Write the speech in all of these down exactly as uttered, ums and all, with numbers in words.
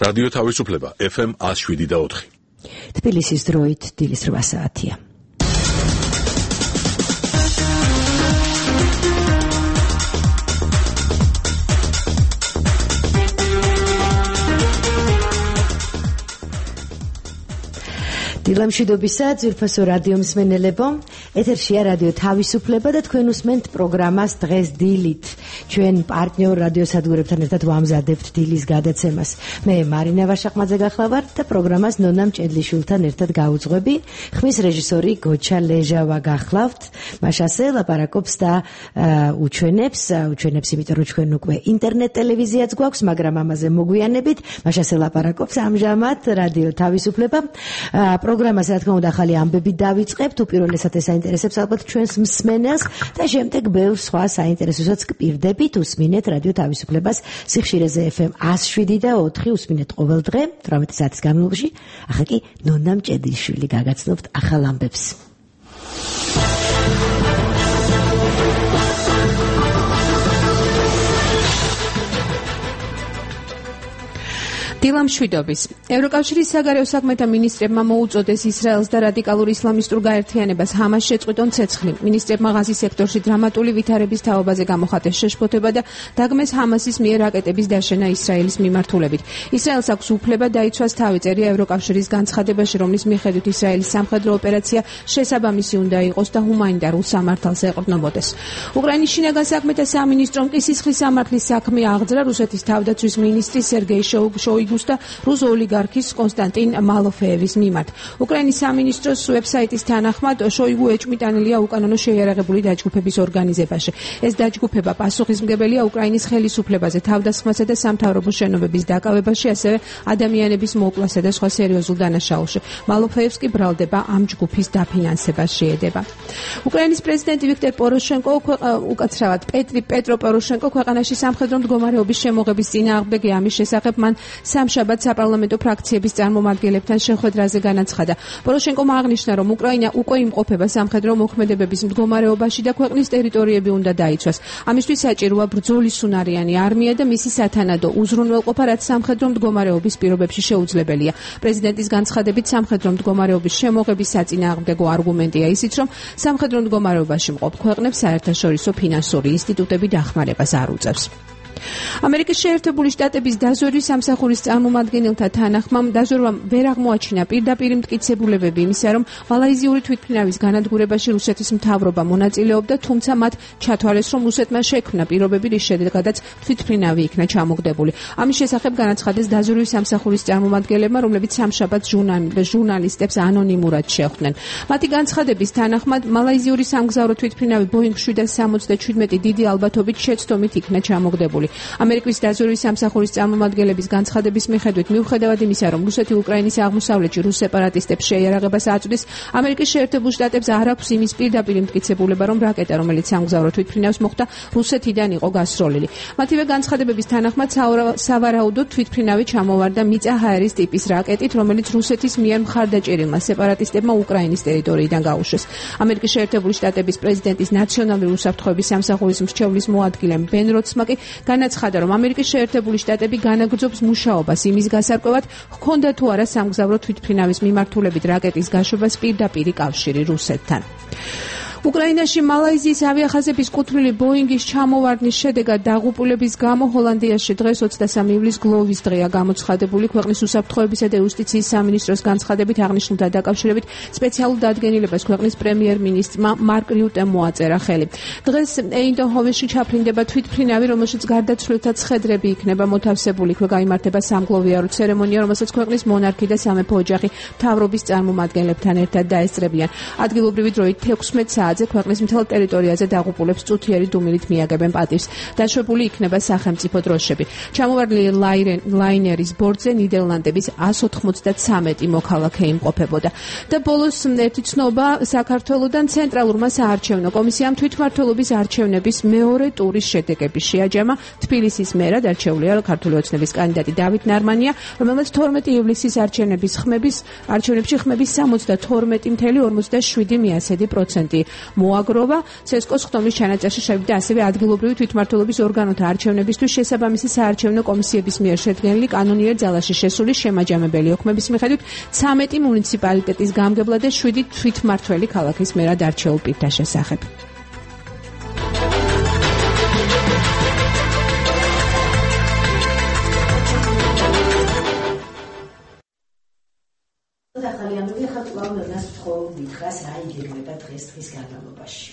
რადიო თავისუფლება ეფ ემ one oh seven და four. თბილისის დროით დილის რვა საათია. დილამშვიდობისა ძვირფასო რადიო მსმენელებო, ეთერშია რადიო თავისუფლება და თქვენ უსმენთ პროგრამას დღეს დილით. ჩვენ პარტნიორ რადიოსადგურებთან ერთად ვამზადებთ დილის გადაცემას. მე მარინა ვაშაყმაძე გახლავარ და პროგრამას ნონა მჭედლიშვილთან ერთად გავუძღვები. ხმის რეჟისორი გოჩა ლეჟავა გახლავთ. მაშასე ლაპარაკობს და უჩვენებს, უჩვენებს იმიტომ რომ ჩვენ უკვე ინტერნეტ ტელევიზიაც გვაქვს, მაგრამ ამაზე მოგვიანებით. მაშასე ლაპარაკობს ამჟამად რადიო თავისუფლება. პროგრამას რა თქმა უნდა ახალი ამბები დავიწყებთ, უპირველესად ეს საინტერესებს ალბათ ჩვენს მსმენელს და შემდეგ ბევრ სხვა საინტერესოსაც გპირდებით. უსმინეთ რადიო თავისუფლებას სიხშირეზე ეფ ემ one oh seven და four უსმინეთ ყოველ დღე თვრამეტი საათის განმავლობაში. ახლა კი ნონა მჭედლიშვილი გაგაცნობთ ახალ ამბებს. დილამშვიდობის. ევროკავშირის საგარეო საქმეთა მინისტრებმა მოუწოდეს ისრაელს და რადიკალურ ისლამისტურ გაერთიანებას ჰამას შეწყვიტონ ცეცხლი. მინისტრებმა ღაზის სექტორში დრამატული ვითარების თაობაზე გამოხატეს შეშფოთება და დაგმეს ჰამასის მიერ რაკეტების დაშენა ისრაელის მიმართულებით. ისრაელს აქვს უფლება დაიცვას თავი, წერია ევროკავშირის განცხადებაში, რომლის მიხედვით ისრაელის სამხედრო ოპერაცია შესაბამისი უნდა იყოს და ჰუმანიტარულ სამართალს ეყრდნობოდეს. უკრაინის შინაგან საქმეთა სამინისტრომ კი სისხლის სამართლის საქმე აღძრა რუსეთის თავდაცვის მინისტრის სერგეი შოიგუს და რუს ოლიგარქის კონსტანტინ მალოფეევის მიმართ. უკრაინის სამინისტროს ვებსაიტის თანახმად შოიგუ ეჭვმიტანილია უკანონო შეიარაღებული დაჯგუფების ორგანიზებაში. ეს დაჯგუფება პასუხისმგებელია უკრაინის ხელისუფლებაზე, თავდასხმასა და სამთავრობო შენობების დაკავებაში, ასევე ადამიანების მოკვლასა და სხვა სერიოზულ დანაშაულში. მალოფეევს კი ბრალდება ამ ჯგუფის დაფინანსებას შეედება. უკრაინის პრეზიდენტი ვიქტორ პოროშენკო უკაცრავად პეტრი პეტრო პოროშენკო ქვეყანაში სამხედრო მდგომარეობის შემოღების წინააღმდეგი ამის შესახებ მან სამშაბათ საპარლამენტო ფრაქციების წარმომადგენლებთან შეხვედრაზე განაცხადა. პოროშენკომ აღნიშნა, რომ უკრაინა უკვე იმყოფება სამხედრო მოქმედებების მდგომარეობაში და ქვეყნის ტერიტორიები უნდა დაიცვას. ამისთვის საჭიროა ბრძოლის უნარიანი არმია და მისი სათანადო უზრუნველყოფა, რაც სამხედრო მდგომარეობის პირობებში შეუძლებელია. პრეზიდენტის განცხადებით სამხედრო მდგომარეობის შემოღების საწინააღმდეგო არგუმენტია ისიც, რომ სამხედრო მდგომარეობაში მყოფ ქვეყნებს საერთაშორისო ფინანსური ინსტიტუტები დახმარებას არ უწევს. ამერიკის შეერთებული შტატების დაზვერვის სამსახურის წარმომადგენელთა თანახმამ დაზვერვამ ვერ აღმოაჩინა პირდაპირ მტკიცებულებები იმისა, რომ მალაიზიური თვითმფრინავის განადგურებაში რუსეთის მთავრობა მონაწილეობდა, თუმცა მათ ჩათვალეს, რომ რუსეთმა შექმნა პირობები, რის შედეგადაც თვითმფრინავი იქნა ჩამოგდებული. ამის შესახებ განაცხადეს დაზვერვის სამსახურის წარმომადგენლებმა, რომლებიც სამშაბათს ჟურნალისტებს ანონიმურად შეხვდნენ. მათი განცხადების თანახმად მალაიზიური სამგზავრო თვითმფრინავი ბოინგ seven seventy-seven დიდი ალბათობით შეცდომით იქნა ჩამოგდებული. ამერიკის დაზვერვის სამსახურის წარმომადგენლების განცხადების მიხედვით, მიუხედავად იმისა, რომ რუსეთი უკრაინის აღმოსავლეთში რუს სეპარატისტებს შეიარაღებას აწვდის, ამერიკის შეერთებულ შტატებს არ აქვს იმის პირდაპირ მტკიცებულება, რომ რაკეტა, რომელიც სამგზავრო თვითმფრინავს მოხვდა, რუსეთიდან იყო გასროლილი. მათივე განცხადების თანახმად სავარაუდოდ თვითმფრინავი ჩამოვარდა მიწა ჰაერის ტიპის რაკეტით, რომელიც რუსეთის მიერ მხარდაჭერილმა სეპარატისტებმა უკრაინის ტერიტორიიდან გაუშვეს. ამერიკის შეერთებული შტატების პრეზიდენტის ნაციონალური უსაფრთხოების სამსახურის მრჩევლის მოადგილე ბენ როცმა კი განაცხადა, რომ ამერიკის შეერთებული შტატები განაგრძობს მუშაობას იმის გასარკვევად, ჰქონდა თუ არა სამგზავრო თვითმფრინავის მიმართულებით რაკეტის გაშვებას პირდაპირი კავშირი რუსეთთან. უკრაინაში მალაიზიის ავიახაზების კუთვნილი ბოინგის ჩამოვარდნის შედეგად დაღუპულების გამო ჰოლანდიაში დღეს ოცდასამი ივლისს გლოვის დღეა გამოცხადებული. ქვეყნის უსაფრთხოებისა და იუსტიციის სამინისტროს განცხადებით აღნიშნულთან დაკავშირებით სპეციალურ დადგენილებას ქვეყნის პრემიერ-მინისტრმა მარკ რიუტემ მოაწერა ხელი. დღეს ეინდჰოვენში ჩაფრინდება თვითმფრინავი, რომელშიც გარდაცვლილთა ცხედრები იქნება მოთავსებული. იქ გაიმართება სამგლოვიარო ცერემონია, რომელსაც ქვეყნის მონარქი და სამეფო ოჯახი მთავრობის წარმომადგენლებთან ერთად დაესწრებიან. ადგილობრივი დროით ექვსმეტ საათზე ქვეყნის მთელ ტერიტორიაზე დაღუპულებს წუთიერი დუმილით მიაგებენ პატივს. დაშვებული იქნება სახელმწიფო დროშები. ჩამოვარდნილი ლაინერის ბორტზე ნიდერლანდების one ninety-three მოქალაქე იმყოფებოდა. და ბოლოს ერთი ცნობა საქართველოდან ცენტრალურმა საარჩევნო კომისიამ თვითმმართველობის არჩევნების მეორე ტურის შედეგები შეაჯამა. თბილისის მერად არჩეულია ქართული ოცნების კანდიდატი დავით ნარმანია, რომელმაც თორმეტი ივლისის არჩევნების ხმების არჩევნებში ხმების სამოცდათორმეტი ფاصლე ორმოცდაშვიდი პროცენტი მოაგროვა. ცესკოს ხდომის ჩანაწერში შევიდა ასევე ადგილობრივი თვითმმართველობის ორგანოთა არჩევნებისთვის შესაბამისი საარჩევნო კომისიების მიერ შედგენილი კანონიერ ძალაში შესული შემაჯამებელი ოქმების მიხედვით ცამეტი მუნიციპალიტეტის გამგებლა და შვიდი თვითმმართველი ქალაქის მერად არჩეულ პირთა შესახებ. ახალი ამბები ხა კვლავ ნას თხოვ მითხრას რა იგეგმება დღეს დღის განმავლობაში.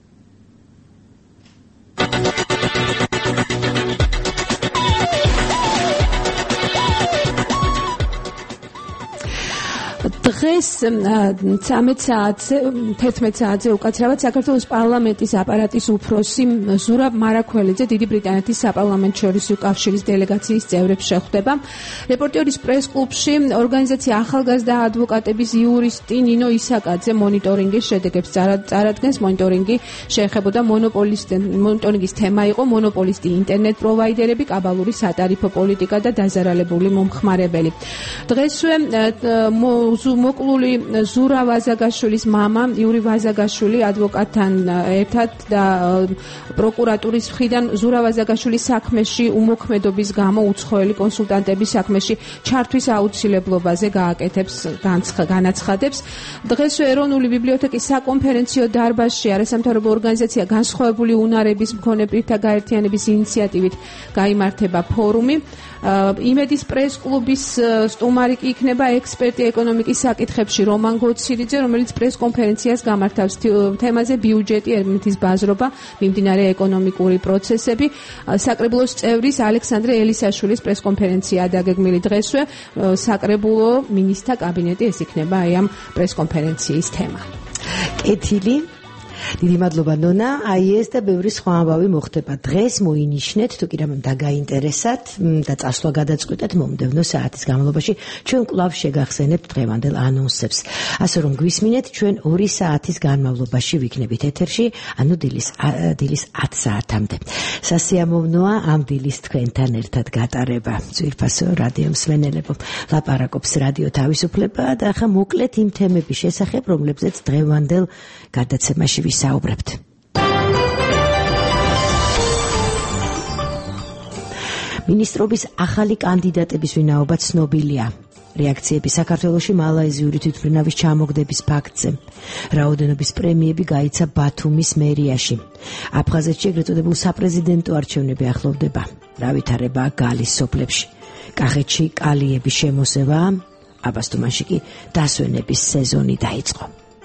დღეს ცამეტ საათზე თერთმეტ საათზე უკაცრავად საქართველოს პარლამენტის აპარატის უფროსი ზურაბ მარაქველიძე დიდი ბრიტანეთის საპარლამენტო შორისო კავშირის დელეგაციის წევრებს შეხვდება. რეპორტიორის პრეს-კლუბში ორგანიზაცია ახალგაზრდა ადვოკატების იურისტი ნინო ისაკაძე მონიტორინგის შედეგებს წარადგენს. მონიტორინგი შეეხებოდა მონოპოლისტების თემა იყო მონოპოლისტი ინტერნეტ პროვაიდერები, კაბალური სატარიფო პოლიტიკა და დაზარალებული მომხმარებელი. დღესვე მოკლული ზურა ვაზაგაშვილის მამა იური ვაზაგაშვილი ადვოკატთან ერთად და პროკურატურის მხრიდან ზურა ვაზაგაშვილის საქმეში უმოქმედობის გამო უცხოელი კონსულტანტების საქმეში ჩართვის აუცილებლობაზე გააკეთებს განაცხადებს. დღესვე ეროვნული ბიბლიოთეკის საკონფერენციო დარბაზში არასამთავრობო ორგანიზაცია განსხვავებული უნარების მქონე პირთა გაერთიანების ინიციატივით გაიმართება ფორუმი. იმედის პრეს-კლუბის სტუმარი კი იქნება ექსპერტი ეკონომიკის საკითხებში რომან გოცირიძე, რომელიც პრეს-კონფერენციას გამართავს თემაზე ბიუჯეტი, ერმითის ბაზრობა, მიმდინარე ეკონომიკური პროცესები. საკრებულოს წევრის ალექსანდრე ელისაშვილის პრეს-კონფერენციაა დაგეგმილი დღესვე. საკრებულო მინისტრთა კაბინეტი ეს იქნება აი ამ პრეს-კონფერენციის თემა. კეთილი დიდი მადლობა ნონა. აი ეს და ბევრი სხვა ამბავი მოხდება დღეს. მოინიშნეთ თუ კი რამემ დაგაინტერესათ და წასვლა გადაწყვეტეთ მომდევნო საათის განმავლობაში ჩვენ კვლავ შეგახსენებთ დღევანდელ ანონსებს. ასე რომ გვისმინეთ ჩვენ ორი საათის განმავლობაში ვიქნებით ეთერში, ანუ დილის დილის ათ საათამდე. სასიამოვნოა ამ დილის თქვენთან ერთად გატარება. ძვირფასო რადიო მსმენელებო, ლაპარაკობს რადიო თავისუფლება და ახლა მოკლედ იმ თემების შესახებ, რომლებზეც დღევანდელ გადაცემაში ვისაუბრებთ. მინისტრობის ახალი კანდიდატების ვინაობა ცნობილია. რეაქციები საქართველოში მალაიზიური თვითმფრინავის ჩამოგდების ფაქტზე. რაოდენობის პრემიები გაიცა ბათუმის მერიაში. აფხაზეთში ეგრეთ წოდებულ საპრეზიდენტო არჩევნები ახლოვდება. რა ვითარებაა გალის სოფლებში. კახეთში კალიების შემოსევა, აბასთუმანში კი დასვენების სეზონი დაიწყო.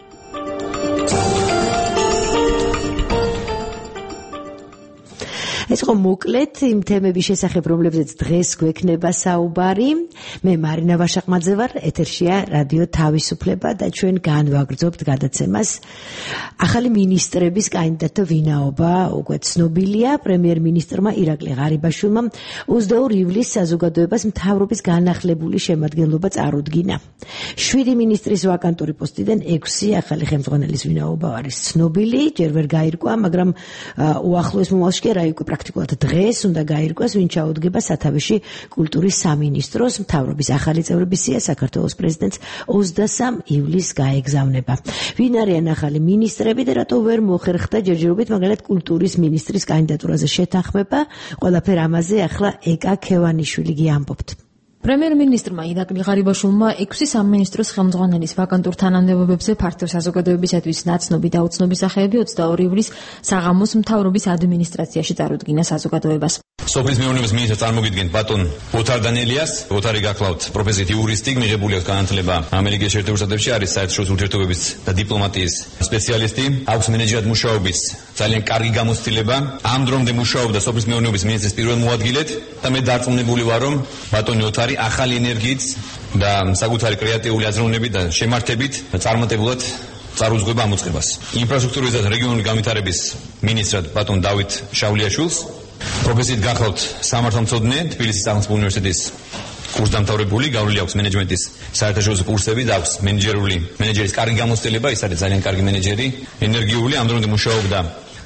ეს ხო მოკლედ იმ თემების შესახებ, რომლებზეც დღეს გვექნება საუბარი. მე მარინა ვაშაყმაძე ვარ, ეთერშია რადიო თავისუფლება და ჩვენ განვაგრძობთ გადაცემას. ახალი მინისტრების კანდიდატთა ვინაობა უკვე ცნობილია. პრემიერ-მინისტრმა ირაკლი ღარიბაშვილმა ოცდაორი ივლისს საზოგადოებას მთავრობის განახლებული შემადგენლობა წარუდგინა. შვიდი მინისტრის ვაკანტური პოსტიდან ექვსი ახალი ხელმძღვანელის ვინაობა არის ცნობილი. ჯერ ვერ გაირკვა, მაგრამ უახლოეს მომავალში კი რა იყო პრაქტიკულად დღეს უნდა გაირკვეს, ვინ ჩაუდგება სათავეში კულტურის სამინისტროს. მთავრობის ახალი წევრების სია საქართველოს პრეზიდენტს ოცდასამ ივლისს გაეგზავნება. ვინ არიან ახალი მინისტრები და რატო ვერ მოხერხდა ჯერჯერობით მაგალითად კულტურის მინისტრის კანდიდატურაზე შეთანხმება? ყველაფერ ამაზე ახლა ეკა ქევანიშვილი გიამბობთ. პრემიერ-მინისტრმა ირაკლი ღარიბაშვილმა ექვსი სამინისტროს ხელმძღვანელის ვაკანტურ თანამდებობებზე ფართო საზოგადოებისათვის ნაცნობი და უცნობი სახეები ოცდაორი ივლისს საღამოს მთავრობის ადმინისტრაციაში წარუდგინა საზოგადოებას. სოფლის მეურნეობის მინისტრს წარმოგიდგენთ ბატონ ოთარ დანელიას. ოთარი გახლავთ პროფესიით იურისტი, მიღებული აქვს განათლება ამერიკის შეერთებულ შტატებში, არის საერთაშორისო ურთიერთობების და დიპლომატიის სპეციალისტი, აქვს მენეჯერად მუშაობის ძალიან კარგი გამოცდილება. ამ დრომდე მუშაობდა სოფლის მეურნეობის მინისტრის პირველ მოადგილედ და მე დარწმუნებული ვარ, რომ ბატონი ოთარი ახალი ენერგიით და საკუთარი კრეატიული აზროვნებით და შემართებით წარმატებულად წარუძღვება ამ უწყებას. ინფრასტრუქტურის და რეგიონული განვითარების მინისტრად ბატონ დავით შავლიაშვილს, პროფესიით გახლავთ სამართალმცოდნე, თბილისის სახელმწიფო უნივერსიტეტის კურსდამთავრებული, გავლილი აქვს მენეჯმენტის საერთაშორისო კურსები და აქვს მენეჯერული მენეჯერის კარგი გამოცდილება, ის არის ძალიან კარგი მენეჯერი, ენერგიული, ამ დროინდ მუშაობდა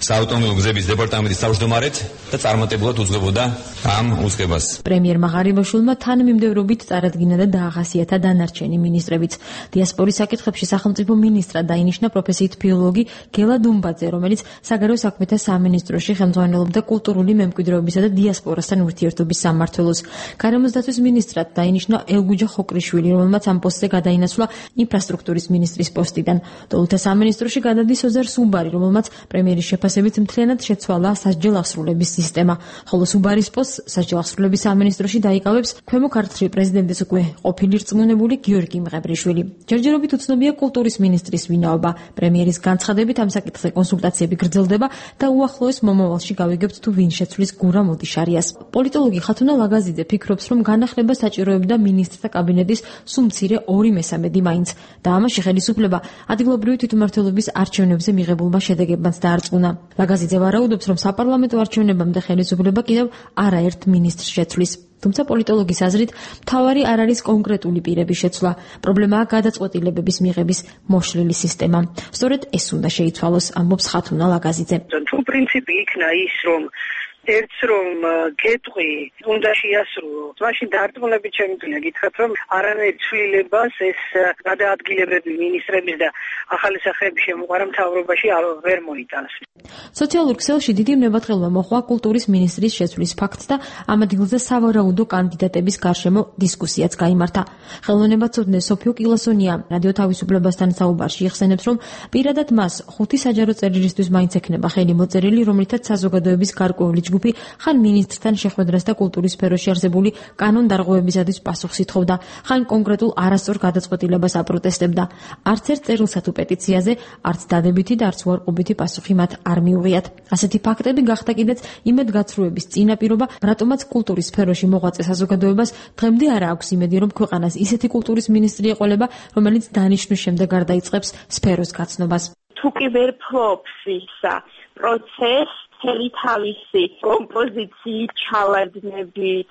საავტომობილო გზების დეპარტამენტის თავმჯდომარედ და წარმატებულად უძღვებოდა ამ უწყებას. პრემიერმა ღარიბაშვილმა თანმიმდევრობით წარადგინა და დაახასიათა დანარჩენი მინისტრებიც. დიასპორის საკითხებში სახელმწიფო მინისტრად დაინიშნა პროფესიით ფილოლოგი გელა დუმბაძე, რომელიც საგარეო საქმეთა სამინისტროში ხელმძღვანელობდა კულტურული მემკვიდრეობისა და დიასპორასთან ურთიერთობის სამმართველოს. გარემოს დაცვის მინისტრად დაინიშნა ელგუჯა ხოკრიშვილი, რომელმაც ამ პოსტზე გადაინაცვლა ინფრასტრუქტურის მინისტრის პოსტიდან. დოლთა სამინისტროში გადადის ოზარ სუბარი, რომელმაც პრემიერის შეფასებით მთლიანად შეცვალა სასჯელ აღსრულების სისტემა. ხოლო სუბარის პოსტს სასჯელ აღსრულების სამინისტროში დაიკავებს ქვემო ქართლში პრეზიდენტის უკვე ყოფილი რწმუნებული გიორგი მღებრიშვილი. ჯერჯერობით უცნობია კულტურის მინისტრის ვინაობა. პრემიერის განცხადებით ამ საკითხზე კონსულტაციები გრძელდება და უახლოეს მომავალში გავიგებთ თუ ვინ შეცვლის გურა მოდიშარიას. პოლიტოლოგი ხათუნა ლაგაზიძე ფიქრობს, რომ განახლება საჭიროებდა მინისტრთა კაბინეტის სულ მცირე ორი მესამედი მაინც და ამაში ხელისუფლება ადგილობრივი თვითმმართველობის არჩევნებზე მიღებულმა შედეგებმაც დაარწმუნა. ლაგაზიძე ვარაუდობს, რომ საპარლამენტო არჩევნებამდე ხელისუფლება კიდევ არაერთ მინისტრს შეცვლის. თუმცა პოლიტოლოგის აზრით, მთავარი არ არის კონკრეტული პირების შეცვლა, პრობლემაა გადაწყვეტილებების მიღების მოშლილი სისტემა. სწორედ ეს უნდა შეიცვალოს, ამბობს ხათუნა ლაგაზიძე. თუ პრინციპი იქნა ის, რომ ერთს რომ გეტყვი უნდა შეასრულო, მაშინ დარწმუნებით შემიძლია გითხრათ, რომ არანაირ ცვლილებას ეს გადაადგილებები მინისტრების და ახალი სახეების შემოყვარა მთავრობაში ვერ მოიტანს. სოციალურ ქსელში დიდი მნებადხელვა მოჰყვა კულტურის მინისტრის შეცვლის ფაქტს და ამ ადგილზე სავარაუდო კანდიდატების გარშემო დისკუსიაც გაიმართა. ხელოვნებაცოდნე სოფიო კილასონია რადიო თავისუფლებასთან საუბარში იხსენებს, რომ პირადად მას ხუთი საჯარო წერილისთვის მაინც ექნება ხელი მოწერილი, რომლითაც საზოგადოების გარკვეული ჯგუფი ხან მინისტრთან შეხვედრას და კულტურის სფეროში არსებული კანონდარღვევებისათვის პასუხს ითხოვდა, ხან კონკრეტულ არასწორ გადაწყვეტილებას აპროტესტებდა. არც ერთ წერილსა თუ პეტიციაზე არც დადებითი და არც უარყოფითი პასუხი მათ არ მიუღიათ. ასეთი ფაქტები გახდა კიდეც იმედგაცრუების წინაპირობა, რატომაც კულტურის სფეროში მოღვაწე საზოგადოებას დღემდე არ აქვს იმედი, რომ ქვეყანას ისეთი კულტურის მინისტრი ეყოლება, რომელიც დანიშვნის შემდეგ არ დაიწყებს სფეროს გაცნობას. თუ კი ვერ ფლობს ისა პროცესს მთელი თავისი კომპოზიციით, ჩავარდნებით,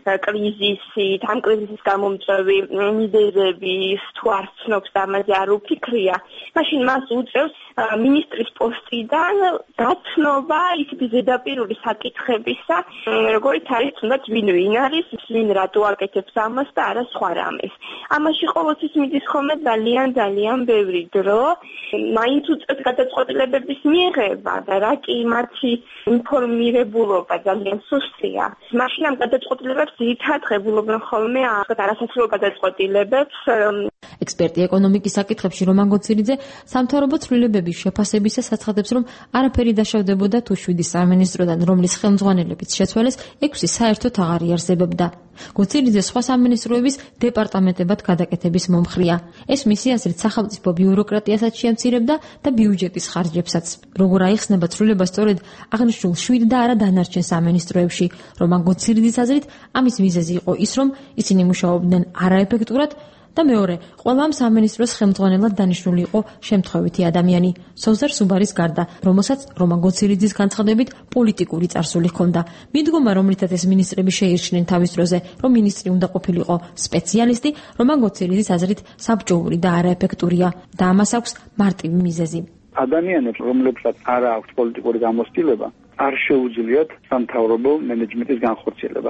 კრიზისით, ამ კრიზისის გამომწვევი მიზეზების თუ არ ცნობს და ამაზე არ უფიქრია, მაშინ მას უწევს მინისტრის პოსტიდან დაცნობა ისეთი ზედაპირული საკითხებისა, როგორიც არის თუნდაც ვინ ვინ არის, ვინ რატო აკეთებს ამას და არა სხვა რამეს. ამაში ყოველთვის მიდის ხოლმე ძალიან ძალიან ბევრი დრო, მაინც უწევს გადაწყვეტილებების მიღება და რა კი მათი ინფორმირებულობა ძალიან სუსტია. მაშინ ამ გადაწყვეტილებებს ძირითადად ღებულობენ ხოლმე არასასრულო გადაწყვეტილებებს. ექსპერტი ეკონომიკის საკითხებში რომან გონცილიძე სამთავრობო ცვლილებების შეფასებისას აცხადებს, რომ არაფერი დაშავდებოდა თუ შვიდი სამინისტროდან, რომლის ხელმძღვანელებიც შეცვალეს, ექვსი საერთოდ აღარ იარსებებდა. გონცილიძე სხვა სამინისტროების დეპარტამენტებად გადაკეთების მომხრია. ეს მისი აზრით სახელმწიფო ბიუროკრატიასაც შეამცირებდა და ბიუჯეტის ხარჯებსაც. როგორ აიხსნება ცვლილება სწორედ აღნიშნულ შვიდ და არა დანარჩენ სამინისტროებში, რომან გონცილიძის აზრით ამის მიზეზი იყო ის, რომ ისინი მუშაობდნენ არაეფექტურად და მეორე, ყველა ამ სამინისტროს ხელმძღვანელად დანიშნული იყო შემთხვევითი ადამიანი, სოზარ სუბარის გარდა, რომელსაც რომან გონცილიძის განცხადებით პოლიტიკური წარსული ჰქონდა. მიდგომა, რომლითაც ეს მინისტრები შეირჩნენ თავის დროზე, რომ მინისტრი უნდა ყოფილიყო სპეციალისტი, რომან გონცილიძის აზრით საბჭოური და არაეფექტურია და ამას აქვს მარტივი მიზეზი. ადამიანებს, რომლებსაც არ აქვს პოლიტიკური გამოცდილება, არ შეუძლიათ სამთავრობო მენეჯმენტის განხორციელება.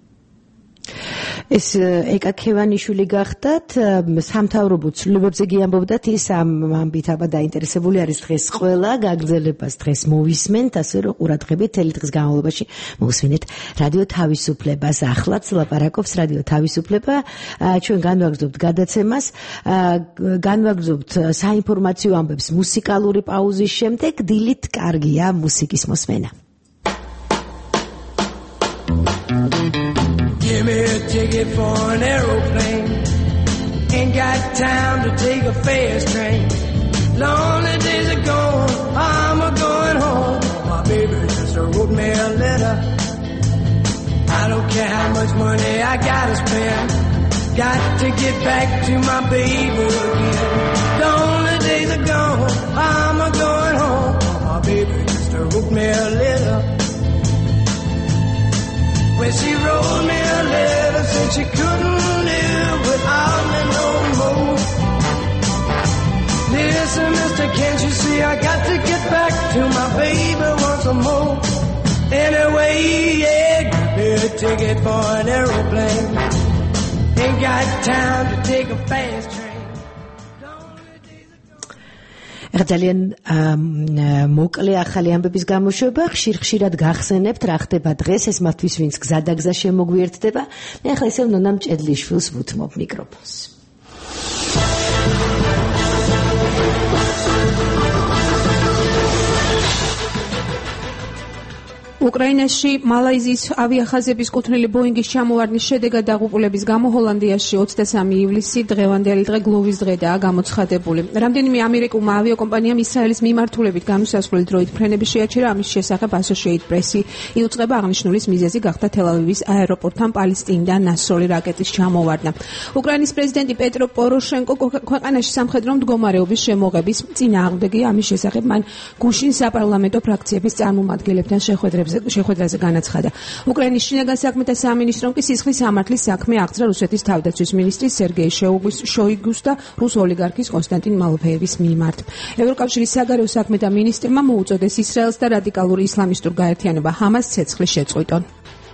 ეს ეკა ქევანიშვილი გახდათ, სამთავრობო ცვლილებებზე გიამბობდათ, ის ამ ამბით აბა დაინტერესებული არის დღეს ყველა, გაგრძელებას დღეს მოვისმენთ, ასე რომ ყურადღებით თელი დღის განმავლობაში მოვისმენთ რადიო თავისუფლებას. ახლაც ლაპარაკობს რადიო თავისუფლება, ჩვენ განვაგრძობთ გადაცემას, განვაგრძობთ საინფორმაციო ამბებს მუსიკალური პაუზის შემდეგ, დილით კარგია მუსიკის მოსმენა. Give me a ticket for an aeroplane. Ain't got time to take a fast train. Lonely days are gone, I'm a going home. My baby just wrote me a letter. I don't care how much money I gotta spend. Got to get back to my baby again. Lonely days are gone, I'm a going home. My baby just wrote me a letter. When she wrote me a letter, said she couldn't live without me no more. Listen, mister, can't you see I got to get back to my baby yeah, get a ticket for an aeroplane. Ain't got time to take a fast train. ძალიან მოკლე ახალი ამბების გამოშვება, ხშირ-ხშირად გახსენებთ რა ხდება დღეს, ეს მათთვის ვინც გზადაგზა შემოგვიერთდება. მე ახლა ისევ ნონა მჭედლიშვილს ვუთმობ მიკროფონს. უკრაინაში მალაიზიის ავიახაზების კუთვნილი ბოინგის ჩამოვარდნის შედეგად დაღუპულების გამო ჰოლანდიაში ოცდასამი ივლისი დღევანდელი დღე გლოვის დღედაა გამოცხადებული. რამდენიმე ამერიკულმა ავიაკომპანიამ ისრაელის მიმართულებით განუსასრულო დროით ფრენები შეაჩერა, ამის შესახებ Associated Press-ი იუწყება აღნიშნულის მიზეზი გახდა თელ-ავივის აეროპორტთან პალესტინიდან ნასროლი რაკეტის ჩამოვარდნა. უკრაინის პრეზიდენტი პეტრო პოროშენკო ქვეყანაში სამხედრო მდგომარეობის შემოღების წინააღმდეგია, ამის შესახებ მან გუშინ საპარლამენტო ფრაქციების წარმომადგენლებთან შეხვედრებს შეხვედრაზე განაცხადა. უკრაინის შინაგან საქმეთა სამინისტრომ კი სისხლის სამართლის საქმე აღძრა რუსეთის თავდაცვის მინისტრის სერგეი შოიგუს და რუს ოლიგარქის კონსტანტინ მალოფეევის მიმართ. ევროკავშირის საგარეო საქმეთა მინისტრმა მოუწოდეს ისრაელს და რადიკალურ ისლამისტურ გაერთიანება ჰამას ცეცხლი შეწყვიტონ.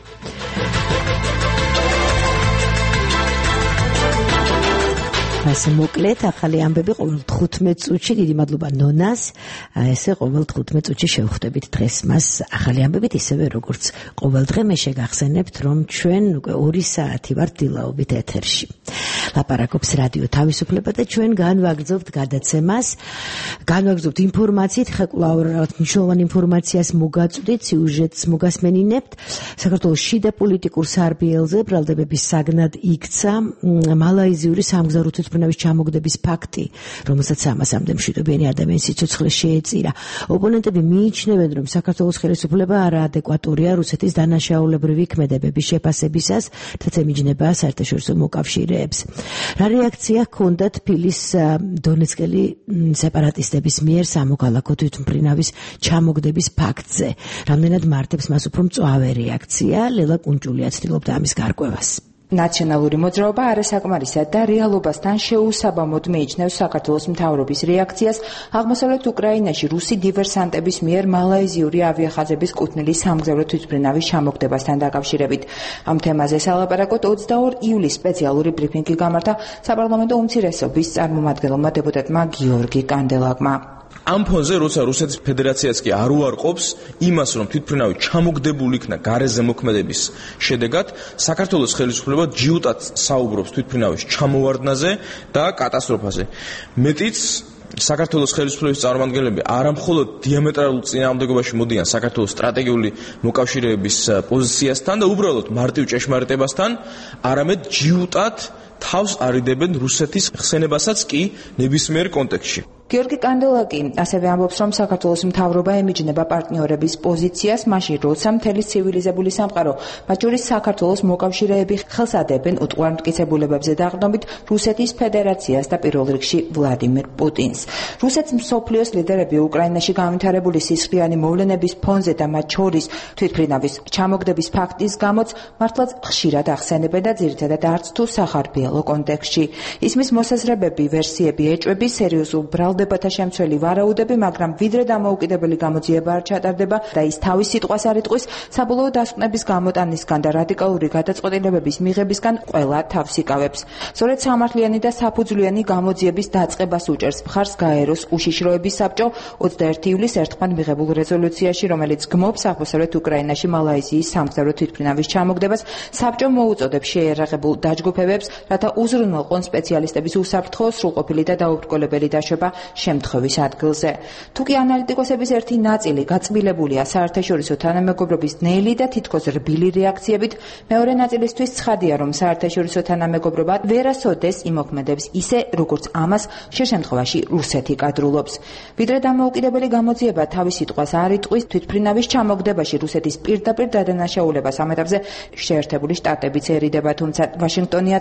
ასე მოკლედ ახალი ამბები ყოველ თხუთმეტ წუთში. დიდი მადლობა ნონას. ესე ყოველ თხუთმეტ წუთში შევხვდებით დღეს მას ახალი ამბებით, ისევე როგორც ყოველ დღე მე შეგახსენებთ, რომ ჩვენ უკვე ორი საათი ვართ დილაობით ეთერში. ლაპარაკობს რადიო თავისუფლება და ჩვენ განვაგრძობთ გადაცემას. განვაგრძობთ ინფორმაციით, ხა კვლავ მნიშვნელოვან ინფორმაციას მოგაწვდით, სიუჟეტს მოგასმენინებთ. საქართველოს შიდა პოლიტიკურ სარბიელზე ბრალდებების საგნად იქცა მალაიზიური სამგზავრო თვითმფრინავის ჩამოგდების ფაქტი, რომელსაც სამასამდე მშვიდობიანი ადამიანის სიცოცხლე შეეწირა. ოპონენტები მიიჩნევენ, რომ საქართველოს ხელისუფლება არაადეკვატურია რუსეთის დანაშაულებრივი ქმედებების შეფასებისას, რაც ემიჯნება საერთაშორისო მოკავშირეებს. რა რეაქცია ჰქონდა თბილის დონეცკელი სეპარატისტების მიერ სამოქალაქო თვითმფრინავის ჩამოგდების ფაქტზე? რამდენად მარტებს მას უფრო მწვავე რეაქცია? ლელა კუნჭულია ცდილობდა ამის გარკვევას. ნაციონალური მოძრაობა არასაკმარისად და რეალობასთან შეუსაბამოდ მიიჩნევს საქართველოს მთავრობის რეაქციას აღმოსავლეთ უკრაინაში რუსი დივერსანტების მიერ მალაიზიური ავიახაზების კუთვნილი სამგზავრო თვითმფრინავის ჩამოგდებასთან დაკავშირებით. ამ თემაზე სალაპარაკოდ ოცდაორი ივლისს სპეციალური ბრიფინგი გამართა საპარლამენტო უმცირესობის წარმომადგენელმა დეპუტატმა გიორგი კანდელაკმა. ამ ფონზე როცა რუსეთის ფედერაციაც კი არ უარყოფს იმას, რომ თვითმფრინავი ჩამოგდებული იქნა გარეზე მოქმედების შედეგად, საქართველოს ხელისუფლება ჯიუტად საუბრობს თვითმფრინავის ჩამოვარდნაზე და კატასტროფაზე. მეტიც საქართველოს ხელისუფლების წარმომადგენლები არა მხოლოდ დიამეტრალურ წინააღმდეგობაში მოდიან საქართველოს სტრატეგიული მოკავშირეების პოზიციასთან და უბრალოდ მარტივ ჭეშმარიტებასთან, არამედ ჯიუტად თავს არიდებენ რუსეთის ხსენებასაც კი ნებისმიერ კონტექსტში. გიორგი კანდელაკი ასევე ამბობს, რომ საქართველოს მთავრობა ემიჯნება პარტნიორების პოზიციას, მაშინ როცა მთელი ცივილიზებული სამყარო, მათ შორის საქართველოს მოკავშირეები ხელს ადებენ უტყუარმტკიცებულებებზე დაყრდნობით რუსეთის ფედერაციას და პირველ რიგში ვლადიმირ პუტინს. რუსეთის მსოფლიოს ლიდერები უკრაინაში განვითარებული სისხლიანი მოვლენების ფონზე და მათ შორის თვითმფრინავის ჩამოგდების ფაქტის გამოც მართლაც ხშირად ახსენებენ და ძირითადად არც თუ სახარბიელო კონტექსტში. ისმის მოსაზრებები, ვერსიები ეჭვები სერიოზულ ბრალ დებათა შემცველი ვარაუდები, მაგრამ ვიდრე დამოუკიდებელი გამოძიება არ ჩატარდება და ის თავის სიტყვას არ იტყვის, საბოლოო დასკვნების გამოტანისგან და რადიკალური გადაწყვეტილებების მიღებისგან ყველა თავს იკავებს. სწორედ სამართლიანი და საფუძვლიანი გამოძიების დაწყებას უჭერს მხარს გაეროს უშიშროების საბჭო ოცდაერთი ივლისს ერთხმად მიღებულ რეზოლუციაში, რომელიც გმობს აღმოსავლეთ უკრაინაში მალაიზიის სამგზავრო თვითმფრინავის ჩამოგდებას. საბჭომ მოუწოდებს შეიარაღებულ დაჯგუფებებს, რათა უზრუნველყონ სპეციალისტების უსაფრთხო, სრულყოფილი და დაუბრკოლებელი დაშვება შემთხვევის ადგილზე. თუკი ანალიტიკოსების ერთი ნაწილი გაწმილებულია საერთაშორისო თანამეგობრობის ნელი და თითქოს რბილი რეაქციებით, მეორე ნაწილისთვის ცხადია, რომ საერთაშორისო თანამეგობრობა ვერასოდეს იმოქმედებს ისე, როგორც ამას ხშირ შემთხვევაში რუსეთი კადრულობს. ვიდრე დამოუკიდებელი გამოძიება თავის სიტყვას არ იტყვის, თვითმფრინავის ჩამოგდებაში რუსეთის პირდაპირ დადანაშაულებას ამ ეტაპზე შეერთებული შტატებიც ერიდება, თუმცა ვაშინგტონი აცხადებს, რომ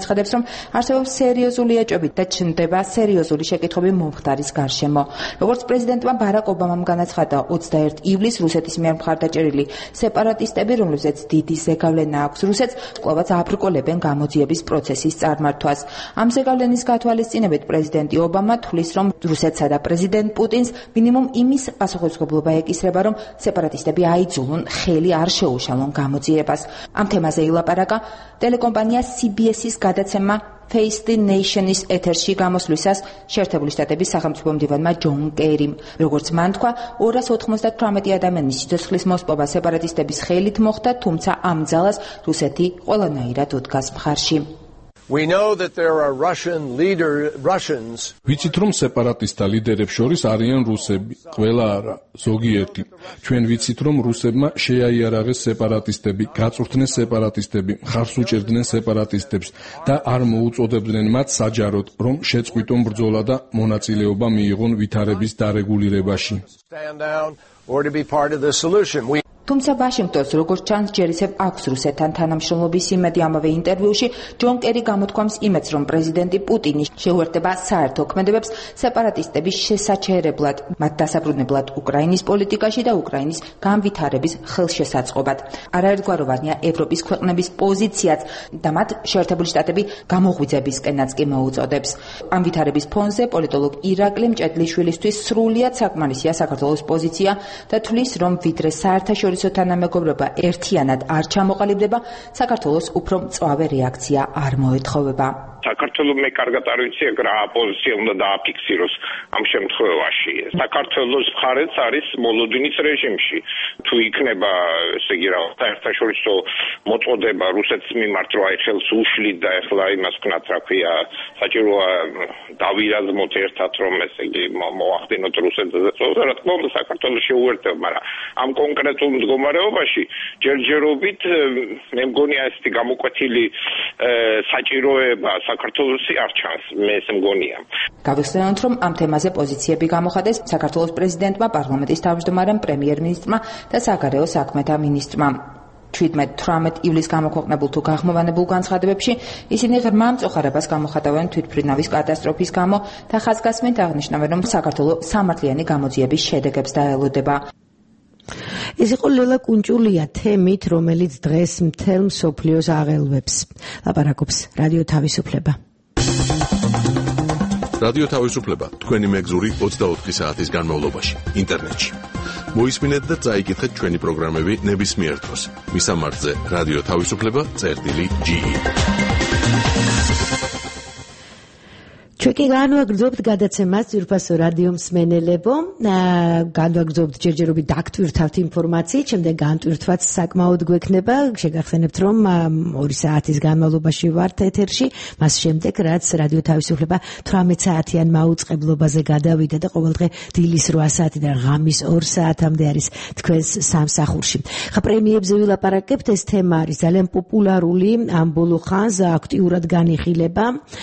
არსებობს სერიოზული ეჭვები და ჩნდება სერიოზული შეკითხვები მომხდარის გარშემო. როგორც პრეზიდენტმა ბარაკ ობამამ განაცხადა, ოცდაერთი ივლისს რუსეთის მიერ მხარდაჭერილი სეპარატისტები, რომლებზეც დიდი ზეგავლენა აქვს რუსეთს, კვლავაც აბრკოლებენ გამოძიების პროცესის წარმართვას. ამ ზეგავლენის გათვალისწინებით პრეზიდენტი ობამა თვლის, რომ რუსეთსა და პრეზიდენტ პუტინს მინიმუმ იმის პასუხისმგებლობა ეკისრება, რომ სეპარატისტები აიძულონ ხელი არ შეუშალონ გამოძიებას. ამ თემაზე ილაპარაკა ტელეკომპანია სი ბი ეს-ის გადაცემა Face the Nation-ის ეთერში გამოსვლისას შეერთებული შტატების სახელმწიფო მდივანმა ჯონ კერიმ. როგორც მან თქვა, ორას ოთხმოცდათვრამეტი ადამიანის სიცოცხლის მოსპობა სეპარატისტების ხელით მოხდა, თუმცა ამ ძალას რუსეთი ყველანაირად უდგას მხარში. We know that there are Russian leader Russians. ვიცით რომ სეპარატისტთა ლიდერებს შორის არიან რუსები, ყველა არა, ზოგიერთი. ჩვენ ვიცით რომ რუსებმა შეაიარაღეს სეპარატისტები, გაწვრთნეს სეპარატისტები, მხარს უჭერდნენ სეპარატისტებს და არ მოუწოდებდნენ მათ საჯაროდ, რომ შეწყვიტონ ბრძოლა და მონაწილეობა მიიღონ ვითარების დარეგულირებაში. Stand down or to be part of the solution. We თუმცა ვაშინგტონს როგორც ჩანს ჯერ ისევ აქვს რუსეთთან თანამშრომლობის იმედი. ამავე ინტერვიუში ჯონ კერი გამოთქვამს იმედს, რომ პრეზიდენტი პუტინი შეუერთდება საერთო ქმედებებს სეპარატისტების შესაჩერებლად, მათ დასაბრუნებლად უკრაინის პოლიტიკაში და უკრაინის განვითარების ხელშესაწყობად. არაერთგვაროვანია ევროპის ქვეყნების პოზიციაც და მათ შეერთებული შტატები გამოღვიძებისკენაც კი მოუწოდებს. ამ ვითარების ფონზე პოლიტოლოგ ირაკლი მჭედლიშვილისთვის სრულიად საკმარისია საქართველოს პოზიცია და თვლის, რომ ვიდრე საერთაშორისო თანამეგობრობა ერთიანად არ ჩამოყალიბდება, საქართველოს უფრო მწვავე რეაქცია არ მოეთხოვება. საქართველოს მე კარგად არ ვიცი, რა პოზიცია უნდა დააფიქსიროს ამ შემთხვევაში. საქართველოს მხარეც არის მოლოდინის რეჟიმში. თუ იქნება, ესე იგი, რა საერთაშორისო მოწოდება რუსეთის მიმართ, რომ აი ხელს უშლით და ეხლა იმას ვქნათ, რა ქვია, საჭიროა დავირაზმოთ ერთად, რომ ესე იგი მოახდინოთ რუსეთზე. რა თქმა უნდა, საქართველოს შეუერთდება, მაგრამ ამ კონკრეტულ მდგომარეობაში ჯერჯერობით მე მგონია ესეთი გამოკვეთილი საჭიროება საქართველოსი არ ჩანს, მე ესე მგონია. გავიხსენოთ, რომ ამ თემაზე პოზიციები გამოხადეს საქართველოს პრეზიდენტმა, პარლამენტის თავმჯდომარემ, პრემიერ-მინისტრმა და საგარეო საქმეთა მინისტრმა. თვრამეტი ივლისს გამოქვეყნებულ თუ გაღმოვანებულ განცხადებებში ისინი ღრმა მწუხარებას გამოხატავენ თვითმფრინავის კატასტროფის გამო და ხაზგასმით აღნიშნავენ, რომ საქართველოს სამართლიანი გამოძიების შედეგებს დაელოდება. ეს იყო ლელა კუნჭულია თემით, რომელიც დღეს მთელ მსოფლიოს აღელვებს. ლაპარაკობს რადიო თავისუფლება. რადიო თავისუფლება თქვენი მეგზური ოცდაოთხი საათის განმავლობაში ინტერნეტში. მოისმინეთ და წაიკითხეთ ჩვენი პროგრამები ნებისმიერ დროს. მისამართზე რადიო თავისუფლება წერტილი ჯი. ჩვენ კი განვაგრძობთ გადაცემას ძვირფასო რადიო მსმენელებო, განვაგრძობთ ჯერჯერობით დაგვტვირთავთ ინფორმაციით, შემდეგ განტვირთვაც საკმაოდ გვექნება. შეგახსენებთ, რომ ორი საათის განმავლობაში ვართ ეთერში, მას შემდეგ რაც რადიო თავისუფლება თვრამეტ საათიან მაუწყებლობაზე გადავიდა და ყოველდღე დილის რვა საათიდან ღამის ორ საათამდე არის თქვენს სამსახურში. ხა პრემიებზე ვილაპარაკებთ, ეს თემა არის ძალიან პოპულარული, ამ ბოლო ხანს აქტიურად განიხილება.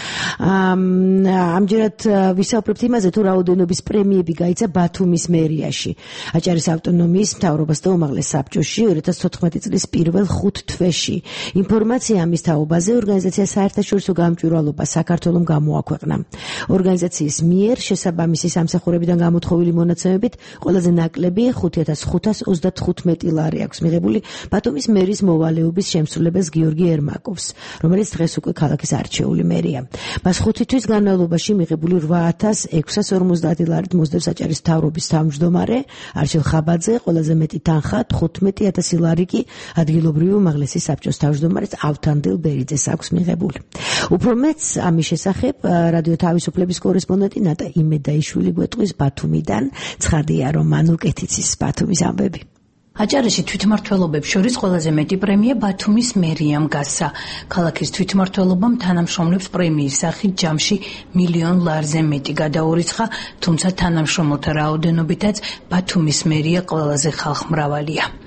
ამჯერად ვისაუბრებთ იმაზე, თუ რაოდენობის პრემიები გაიცა ბათუმის მერიაში, აჭარის ავტონომიის მთავრობას და უმაღლეს საბჭოში ორი ათას თოთხმეტი წლის პირველ ხუთ თვეში. ინფორმაცია ამის თაობაზე ორგანიზაცია საერთაშორისო გამჭვირვალობა საქართველოს გამოაქვეყნა. ორგანიზაციის მიერ შესაბამისი სამსახურებიდან გამოთხოვილი მონაცემებით ყველაზე ნაკლები ხუთი ათას ხუთას ოცდათხუთმეტი ლარი აქვს მიღებული ბათუმის მერის მოვალეობის შემსრულებელს გიორგი ერმაკოვს, რომელიც დღეს უკვე ქალაქის არჩეული მერია. მას ხუთი თვის განმავლობაში მიღებული რვა ათას ექვსას ორმოცდაათი ლარით მოსდევს აჭარის მთავრობის თავმჯდომარე არჩილ ხაბაძე, ყველაზე მეტი თანხა თხუთმეტი ათასი ლარი კი ადგილობრივი უმაღლესი საბჭოს თავმჯდომარეს ავთანდილ ბერიძეს აქვს მიღებული. უფრო მეც ამის შესახებ რადიო თავისუფლების კორესპონდენტი ნატა იმედაიშვილი გვეტყვის ბათუმიდან. ცხადია, რომ მან უკეთიცის ბათუმის ამბები. აჭარაში თვითმმართველობებს შორის ყველაზე მეტი პრემია ბათუმის მერიამ გასცა. ქალაქის თვითმმართველობამ თანამშრომლებს პრემიის სახით ჯამში მილიონ ლარზე მეტი გადაურიცხა, თუმცა თანამშრომელთა რაოდენობითაც ბათუმის მერია ყველაზე ხალხმრავალია.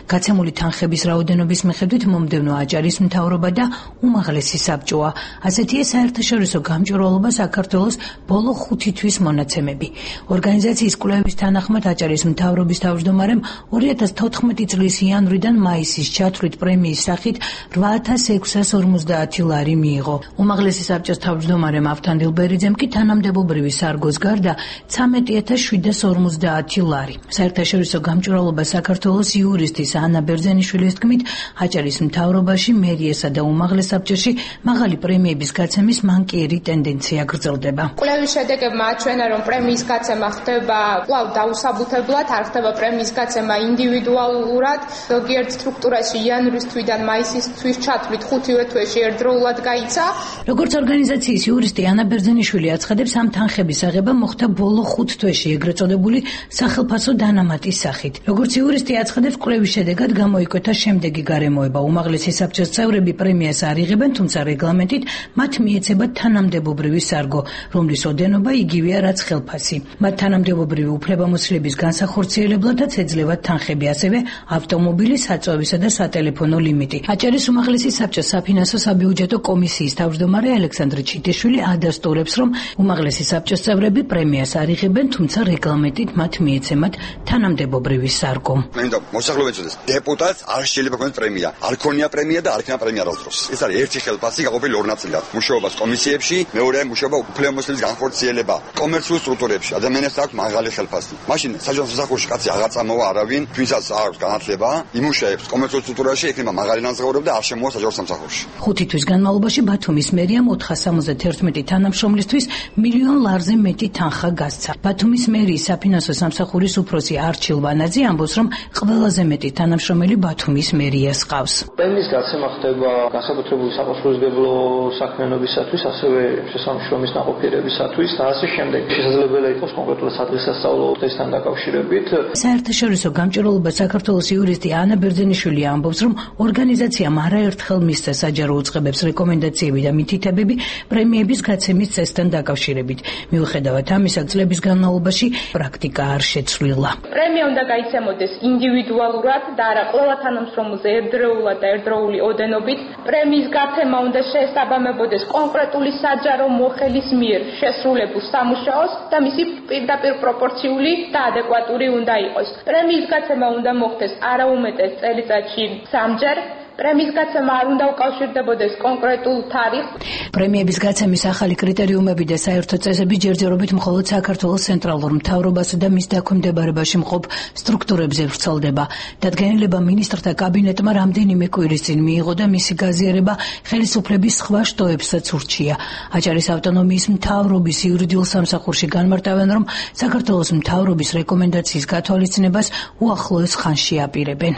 გაცემული თანხების რაოდენობის მიხედვით მომდევნო აჭარის მთავრობა და უმაღლესი საბჭოა. ასეთია საერთაშორისო გამჭვირვალობა საქართველოს ბოლო ხუთი თვის მონაცემები. ორგანიზაციის კვლევის თანახმად აჭარის მთავრობის თავმჯდომარემ ორი ათას თოთხმეტი წლის იანვრიდან მაისის ჩათვლით პრემიის სახით რვა ათას ექვსას ორმოცდაათი ლარი მიიღო. უმაღლესი საბჭოს თავმჯდომარე ავთან დილბერიძემ კი თანამდებობრივი სარგოს გარდა ცამეტი ათას შვიდას ორმოცდაათი ლარი. საერთაშორისო გამჭვირვალობა საქართველოს იურისტის ანა ბერძენიშვილის თქმით, აჭარის მთავრობაში, მერიესა და უმაღლეს საბჭოში მაღალი პრემიების გაცემის მანკიერი ტენდენცია გრძელდება. კვლევის შედეგებმა აჩვენა, რომ პრემიის გაცემა ხდება კვლავ დაუსაბუთებლად, არ ხდება პრემიის გაცემა ინდივიდუალურად. ზოგიერთ სტრუქტურაში იანვრის თვიდან მაისის თვის ჩათვლით ხუთივე თვეში ერთდროულად გაიცა. როგორც ორგანიზაციის იურისტი ანა ბერძენიშვილი აცხადებს, ამ თანხების აღება მოხდა ბოლო ხუთ თვეში, ეგრეთ წოდებული სახელფასო დანამატის სახით. როგორც იურისტი აცხადებს, კვლევის შედეგად გამოიკვეთა შემდეგი გარემოება. უმაღლესი საბჭოს წევრები პრემიას არ იღებენ, თუმცა რეგლამენტით მათ მიეცებათ თანამდებობრივი სარგო, რომლის ოდენობა იგივეა, რაც ხელფასი. მათ თანამდებობრივი უფლებამოსილების განსახორციელებლადაც ეძლევათ თანხები, ასევე ავტომობილის საწვევისა და სატელეფონო ლიმიტი. აჭარის უმაღლესი საბჭოს საფინანსო საბიუჯეტო კომისიის თავმჯდომარე ალექსანდრე ჩიტიშვილი ადასტურებს, რომ უმაღლესი საბჭოს წევრები პრემიას არ იღებენ, თუმცა რეგლამენტით მათ მიეცემათ თანამდებობრივი სარგო. მინდა მოსახლეობისთვის დეპუტატს არ შეიძლება ქონდეს პრემია. არ ქონია პრემია და არ ქნა პრემია არასდროს. ეს არის ერთი ხელფასი გაყოფილი ორ ნაწილად. მუშაობას კომისიებში, მეორე მუშაობა უფლებამოსილების განხორციელება კომერციულ სტრუქტურებში. ადამიანებს აქვს მაღალი ხელფასი. მაშინ საჯარო სამსახურში კაცი აღარ წამოვა არავინ, თვისაც აქვს განათლება, იმუშაებს კომერციულ სტრუქტურაში, ექნება მაღალი ნაზღაურება და არ შემოვა საჯარო სამსახურში. ხუთი თვის განმავლობაში ბათუმის მერიამ ოთხას სამოცდათერთმეტი თანამშრომლისთვის მილიონ ლარზე მეტი თანხა გასცა. ბათუმის მერიის საფინანსო სამსახურის უფროსი არჩილ ვანაძე ამბობს, რომ ყველაზე მეტი თანამშრომელი ბათუმის მერიას ყავს. პრემიის გაცემა ხდება განსაკუთრებული საპასუხისმგებლო საქმიანობისათვის, ასევე შესამშრომის ნაყოფიერებისათვის და ასე შემდეგ. შესაძლებელია იყოს კონკრეტულად სადღესასწაულო დღესთან დაკავშირებით. საერთაშორისო გამჭვირვალობა საქართველოს იურისტი ანა ბერძენიშვილი ამბობს, რომ ორგანიზაციამ არაერთხელ მისცა საჯარო უწყებებს რეკომენდაციები და მითითებები პრემიების გაცემის წესთან დაკავშირებით. მიუხედავად ამისა, წლების განმავლობაში პრაქტიკა არ შეცვლილა. პრემია უნდა გაიცემოდეს ინდივიდუალურად და არა ყველა თანამშრომელზე ერთდროულად და ერთდროული ოდენობით. პრემიის გაცემა უნდა შეესაბამებოდეს კონკრეტული საჯარო მოხელის მიერ შესრულებულ სამუშაოს და მისი პირდაპირ პროპორციული და ადეკვატური უნდა იყოს. პრემიის გაცემა უნდა მოხდეს არაუმეტეს წელიწადში სამჯერ. პრემიის გაცემა არ უნდა უკავშირდებოდეს კონკრეტულ თარიღს. პრემიების გაცემის ახალი კრიტერიუმები და საერთო წესები ჯერჯერობით მხოლოდ საქართველოს ცენტრალურ მთავრობასა და მის დაქვემდებარებაში მყოფ სტრუქტურებზე ვრცელდება. დადგენილება მინისტრთა კაბინეტმა რამდენიმე კვირის წინ მიიღო და მისი გაზიარება ხელისუფლების სხვა შტოებსაც ურჩია. აჭარის ავტონომიის მთავრობის იურიდიულ სამსახურში განმარტავენ, რომ საქართველოს მთავრობის რეკომენდაციის გათვალისწინებას უახლოეს ხანში აპირებენ.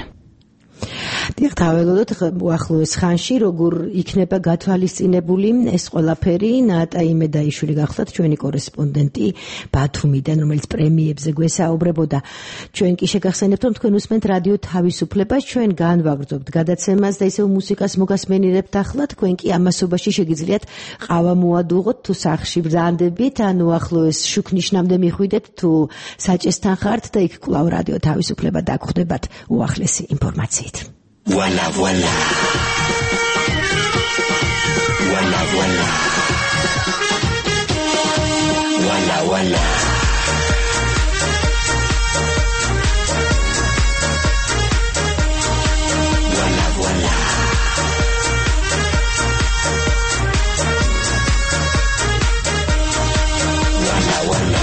დიახ, დაველოდოთ უახლოეს ხანში როგორ იქნება გათვალისწინებული ეს ყველაფერი. ნატა იმედაიშვილი გახლავთ ჩვენი კორესპონდენტი ბათუმიდან, რომელიც პრემიებზე გვესაუბრებოდა. ჩვენ კი შეგახსენებთ, რომ თქვენ უსმენთ რადიო თავისუფლებას, ჩვენ განვაგრძობთ გადაცემას და ისევ მუსიკას მოგასმენირებთ ახლა. თქვენ კი ამასობაში შეგიძლიათ ყავა მოადუღოთ თუ სახლში ბრძანდებით, ან უახლოეს შუქნიშნამდე მიხვიდეთ თუ საჭესთან ხართ და იქ კვლავ რადიო თავისუფლება დაგხვდებათ უახლესი ინფორმაციით. Voilà, voilà. Voilà, voilà. Voilà, voilà. Voilà, voilà. Voilà, voilà.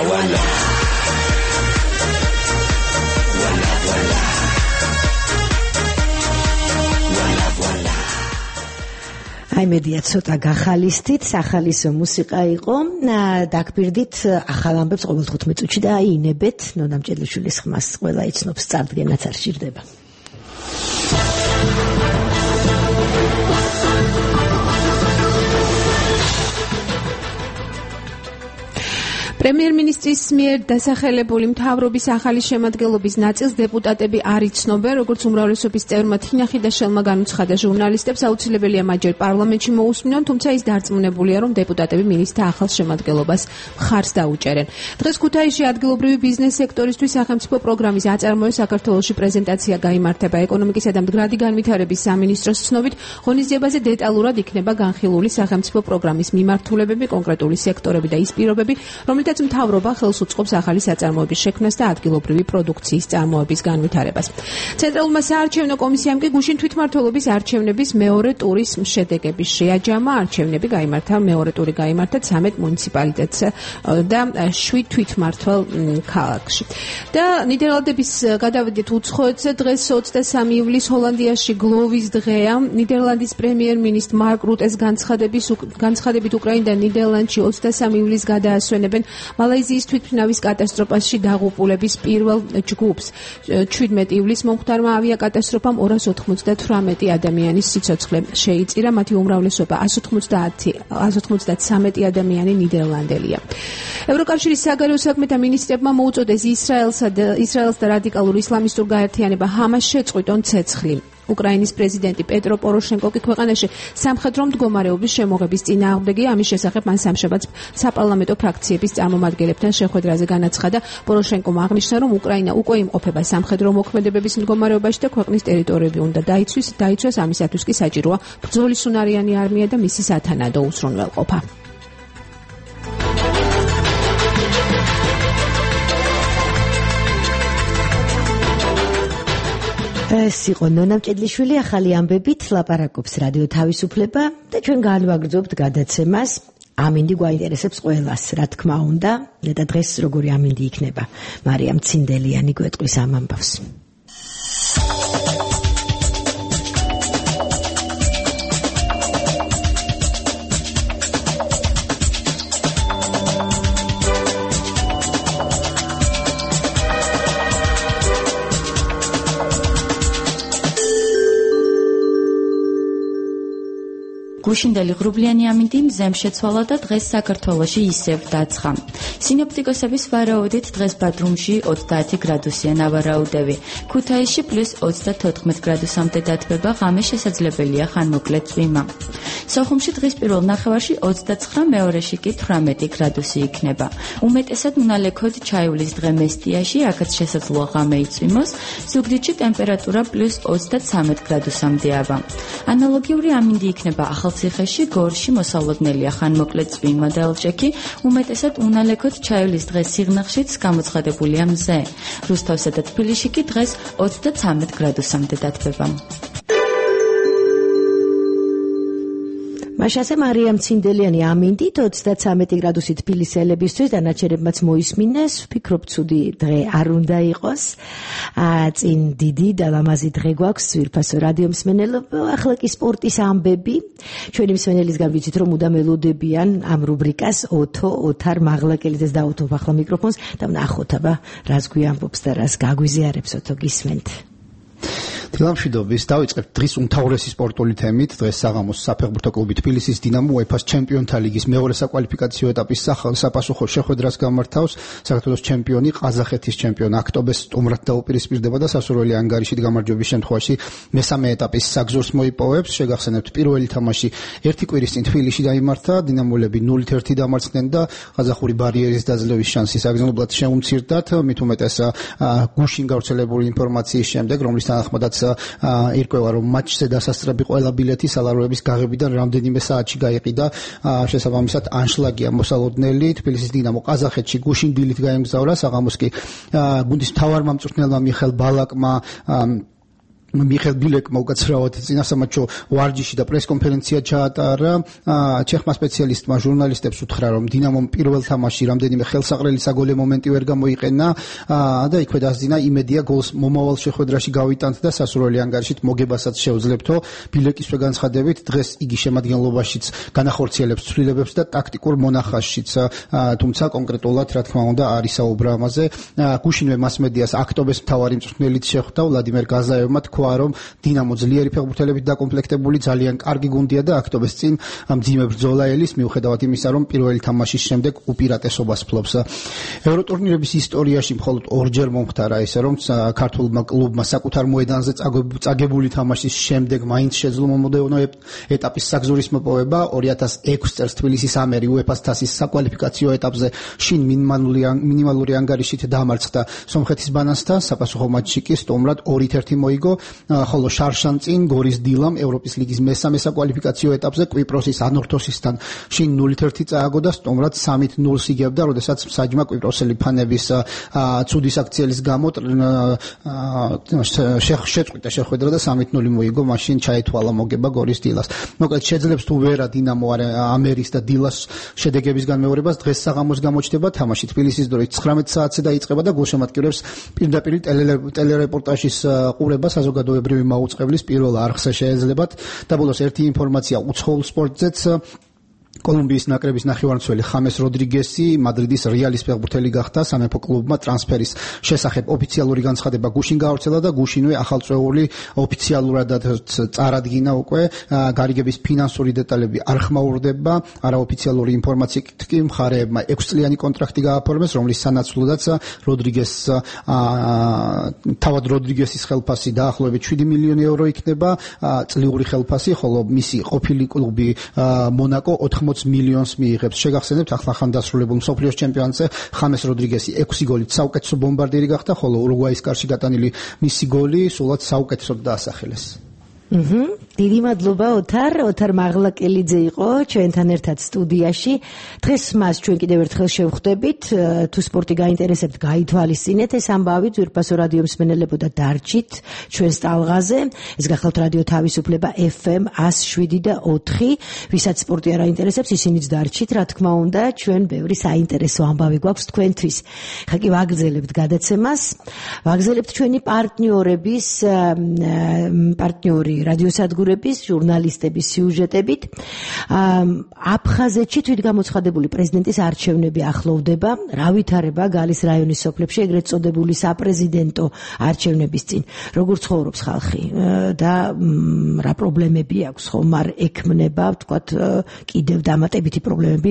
walla. აი მედია ცოტა გახალისდით, სახალისო მუსიკა იყო. დაგპირდით ახალ ამბებს ყოველ თხუთმეტ წუთში და აი ინებეთ ნონა მჭედლიშვილის ხმას. ყველა იცნობს, წარდგენაც არ სჭირდება. პრემიერ-მინისტრის მიერ დასახელებული მთავრობის ახალი შემადგენლობის ნაწილს დეპუტატები არ იცნობენ, როგორც უმრავლესობის წევრმა თინახი და შელმა განუცხადა ჟურნალისტებს, აუცილებელია მათ ჯერ პარლამენტში მოусმინონ, თუმცა ის დარწმუნებულია, რომ დეპუტატები მინისტრთა ახალ შემადგენლობას მხარს დაუჭერენ. დღეს ქუთაისში ადგილობრივი ბიზნეს სექტორისთვის სახელმწიფო პროგრამის აწარმოების საქართველოში პრეზენტაცია გაიმართება. ეკონომიკისა და მდგრადი განვითარების სამინისტროს ცნობით, ღონისძიებაზე დეტალურად იქნება განხილული სახელმწიფო პროგრამის მიმართულებები, კონკრეტული სექტორები და ის პირობები, რომლითაც მთავრობა ხელს უწყობს ახალი საწარმოების შექმნას და ადგილობრივი პროდუქციის წარმოების განვითარებას. ცენტრალურმა საარჩევნო კომისიამ კი გუშინ თვითმმართველობის არჩევნების მეორე ტურის შედეგები შეაჯამა. არჩევნები გაიმართა, მეორე ტური გაიმართა ცამეტ მუნიციპალიტეტს და შვიდ თვითმმართველ ქალაქში. და ნიდერლანდების გადავიდეთ უცხოეთზე. დღეს ოცდასამი ივლისს ჰოლანდიაში გლოვის დღეა. ნიდერლანდის პრემიერ-მინისტრ მარკ რუტეს განცხადების განცხადებით უკრაინა და ნიდერლანდში ოცდასამი ივლისს გადაასვენებენ მალაიზიის თვითმფრინავის კატასტროფაში დაღუპულების პირველ ჯგუფს. შვიდმეტი ივლისს მომხდარმა ავიაკატასტროფამ ორას ოთხმოცდათვრამეტი ადამიანის სიცოცხლე შეიწირა, მათი უმრავლესობა ას ოცდათსამეტი ადამიანი ნიდერლანდელია. ევროკავშირის საგარეო საქმეთა მინისტრებმა მოუწოდეს ისრაელსა და ისრაელს და რადიკალურ ისლამისტურ გაერთიანება ჰამას შეწყვიტონ ცეცხლი. უკრაინის პრეზიდენტი პეტრო პოროშენკო კი ქვეყანაში სამხედრო მდგომარეობის შემოღების წინააღმდეგია. ამის შესახებ მან სამშაბათს საპარლამენტო ფრაქციების წარმომადგენლებთან შეხვედრაზე განაცხადა. პოროშენკომ აღნიშნა, რომ უკრაინა უკვე იმყოფება სამხედრო მოქმედებების მდგომარეობაში და ქვეყნის ტერიტორიები უნდა დაიცვის, დაიცვას ამისათვის კი საჭიროა ბრძოლისუნარიანი არმია და მისი სათანადო უზრუნველყოფა. ეს იყო ნონა მჭედლიშვილი, ახალი ამბებით ლაპარაკობს რადიო თავისუფლება და ჩვენ განვაგრძობთ გადაცემას. ამინდი გვაინტერესებს ყველას, რა თქმა უნდა, და დღეს როგორი ამინდი იქნება. მარიამ ცინდელიანი გვეტყვის ამ ამბავს. გუშინდელი ღრუბლიანი ამინდი მზემ შეცვალა და დღეს საქართველოში ისევ დაცხა. სინოპტიკოსების ვარაუდით დღეს ბათუმში ოცდაათი გრადუსია ნავარაუდები. ქუთაისში პლუს ოცდათოთხმეტ გრადუსამდე დათბება, ღამე შესაძლებელია ხანმოკლე წვიმა. სოხუმში დღის პირველ ნახევარში ოცდაცხრა, მეორეში კი თვრამეტი გრადუსი იქნება. უმეტესად უნალექოდ ჩაივლის დღე მესტიაში, აქაც შესაძლოა ღამე იწვიმოს. ზუგდიდში ტემპერატურა პლუს ოცდაცამეტ გრადუსამდეა. ანალოგიური ამინდი იქნება ახალციხეში, გორში მოსალოდნელია ხანმოკლე წვიმა და ელჭექი, უმეტესად უნალექოდ ჩაივლის დღეს სიღნაღშიც გამოცხადებულია მზე. რუსთავსა და თბილისში კი დღეს ოცდაცამეტ გრადუსამდე დათბება. მაშასე მარიამ ცინდელიანი ამინდით ოცდაცამეტი გრადუსი თბილისელებისთვის დანარჩენებმაც მოისმინეს. ვფიქრობ ცუდი დღე არ უნდა იყოს. წინ დიდი და ლამაზი დღე გვაქვს ძვირფასო რადიო მსმენელო. ახლა კი სპორტის ამბები. ჩვენი მსმენელისგან ვიცით რომ მუდამ ელოდებიან ამ რუბრიკას ოთო ოთარ მაღლაკელიძეს დაუთმობ ახლა მიკროფონს და ვნახოთ აბა რას გვიამბობს და რას გაგვიზიარებს ოთო გისმენთ. დილამშვიდობის დავიწყებთ დღის უმთავრესი სპორტული თემით. დღეს საღამოს საფეხბურთო კლუბი თბილისის დინამო უეფა-ს ჩემპიონთა ლიგის მეორე საკვალიფიკაციო ეტაპის საფასუხო შეხვედრას გამართავს. საქართველოს ჩემპიონი ყაზახეთის ჩემპიონი აქტობეს სტუმრად დაუპირისპირდება და სასურველი ანგარიშით გამარჯვების შემთხვევაში მესამე ეტაპის საგზურს მოიპოვებს. შეგახსენებთ, პირველი თამაში ერთი კვირის წინ თბილისში დაიმართა. დინამოლები ნულით ერთი დამარცხდნენ და ყაზახური ბარიერის დაძლევის შანსი საგრძნობლად შეუმცირდათ. მით უმეტეს გუშინ გავრცელებული ინფორმაციის შემდეგ, რომლის თანახმადაც ირკვევა, რომ მატჩზე დასასწრები ყველა ბილეთი სალაროების გაღებიდან რამდენიმე საათში გაიყიდა. შესაბამისად ანშლაგია მოსალოდნელი. თბილისის დინამო ყაზახეთში გუშინ დილით გაემგზავრა. საღამოს კი გუნდის მთავარ მამწვრთნელმა მიხელ ბალაკმა მიხელ ბილეკმა უკაცრავად წინასამატჩო ვარჯიში და პრესკონფერენცია ჩაატარა. ჩეხმა სპეციალისტმა ჟურნალისტებს უთხრა, რომ დინამომ პირველ თამაშში რამდენიმე ხელსაყრელი საგოლე მომენტი ვერ გამოიყენა და იქვე დასძინა იმედია გოლს მომავალ შეხვედრაში გავიტანთ და სასურველი ანგარიშით მოგებასაც შეუძლებთო. ბილეკისვე განცხადებით, დღეს იგი შემადგენლობაშიც განახორციელებს ცვლილებებს და ტაქტიკურ მონახაზშიც, თუმცა კონკრეტულად რა თქმა უნდა არ ისაუბრა ამაზე. გუშინვე მასმედიას აქტობეს მთავარი მწვრთნელიც შეხვდა ვლადიმერ გაზაევმა, რომ დინამო ძლიერი ფეხბურთელებით დაკომპლექტებული ძალიან კარგი გუნდია და აქტობეს წინ მძიმე ბრძოლა ელის, მიუხედავად იმისა, რომ პირველი თამაშის შემდეგ უპირატესობას ფლობს. ევროტურნირების ისტორიაში მხოლოდ ორჯერ მომხდარა ისე, რომ ქართულმა კლუბმა საკუთარ მოედანზე წაგებული თამაშის შემდეგ მაინც შეძლო მომდევნო ეტაპის საგზურის მოპოვება. ორი ათას ექვსი წელს თბილისის ამერი უეფა-ს თასის საკვალიფიკაციო ეტაპზე შინ მინიმალური ანგარიშით დამარცხდა სომხეთის ბანანსთან, საფასუხო მატჩში კი სტუმრად ორი ერთი მოიგო. ხოლო შარშან წინ გორის დილამ ევროპის ლიგის მესამე საკვალიფიკაციო ეტაპზე კვიპროსის ანორთოსისთან შინ ნული ერთი წააგო და სტუმრად სამი ნულს იგებდა, როდესაც მსაჯმა კვიპროსელი ფანების ცუდი საქციელის გამო შეწყვიტა შეხვედრა და სამი ნული მოიგო, მაშინ ჩაითვალა მოგება გორის დილას. მოკლედ შეძლებს თუ ვერა დინამო ამერის და დილას შედეგების განმეორებას, დღეს საღამოს გამოჩნდება თამაში თბილისის დროით ცხრამეტ საათზე დაიწყება და გულშემატკივრებს პირდაპირ ტელერეპორტაჟის ყურება საზოგადოებრივი მაუწყებლის პირველ არხზე შეეძლებათ და ბოლოს ერთი ინფორმაცია უცხოურ სპორტზეც. კოლუმბიის ნაკრების ნახევარმცველი ხამეს როდრიგესი მადრიდის რეალის ფეხბურთელი გახდა. სამეფო კლუბმა ტრანსფერის შესახებ ოფიციალური განცხადება გუშინ გაავრცელა და გუშინვე ახალწეული ოფიციალურადაც წარადგინა უკვე. გარიგების ფინანსური დეტალები არ ხმაურდება. არაოფიციალური ინფორმაციით კი მხარეებმა ექვსწლიანი კონტრაქტი გააფორმეს, რომლის სანაცვლოდაც როდრიგესს თავად როდრიგესის ხელფასი დაახლოებით შვიდი მილიონი ევრო იქნება წლიური ხელფასი, ხოლო მისი ყოფილი კლუბი მონაკო ოთხმოცდაათი მილიონს მიიღებს. შეგახსენებთ, ახლახან დასრულებულ მსოფლიოს ჩემპიონატზე ხამეს როდრიგესი ექვსი გოლით საუკეთესო ბომბარდირი გახდა, ხოლო ურუგვაის კარში გატანილი მისი გოლი სულაც საუკეთესოდ დაასახელეს. აჰა, დიდი მადლობა ოთარ, ოთარ მაღლაკელიძე იყო ჩვენთან ერთად სტუდიაში. დღეს მას ჩვენ კიდევ ერთხელ შევხვდებით. თუ სპორტი გაინტერესებთ, გაითვალისწინეთ ეს ამბავი, ძვირფასო რადიო მსმენელებო და დარჩით ჩვენს ტალღაზე. ეს გახლავთ რადიო თავისუფლება ეფ ემ εκατო შვიდი და ოთხი. ვისაც სპორტი არ აინტერესებს, ისინიც დარჩით, რა თქმა უნდა, ჩვენ ბევრი საინტერესო ამბავი გვაქვს თქვენთვის. ხა კი ვაგრძელებთ გადაცემას. ვაგრძელებთ ჩვენი პარტნიორების პარტნიორი რადიოსადგურების, ჟურნალისტების სიუჟეტებით. აფხაზეთში თვითგამოცხადებული პრეზიდენტის არჩევნები ახლოვდება. რა ვითარება გალის რაიონის სოფლებში ეგრეთ წოდებული საპრეზიდენტო არჩევნების წინ? როგორ ცხოვრობს ხალხი და რა პრობლემები აქვს? ხომ არ ექმნება, ვთქვათ, კიდევ დამატებითი პრობლემები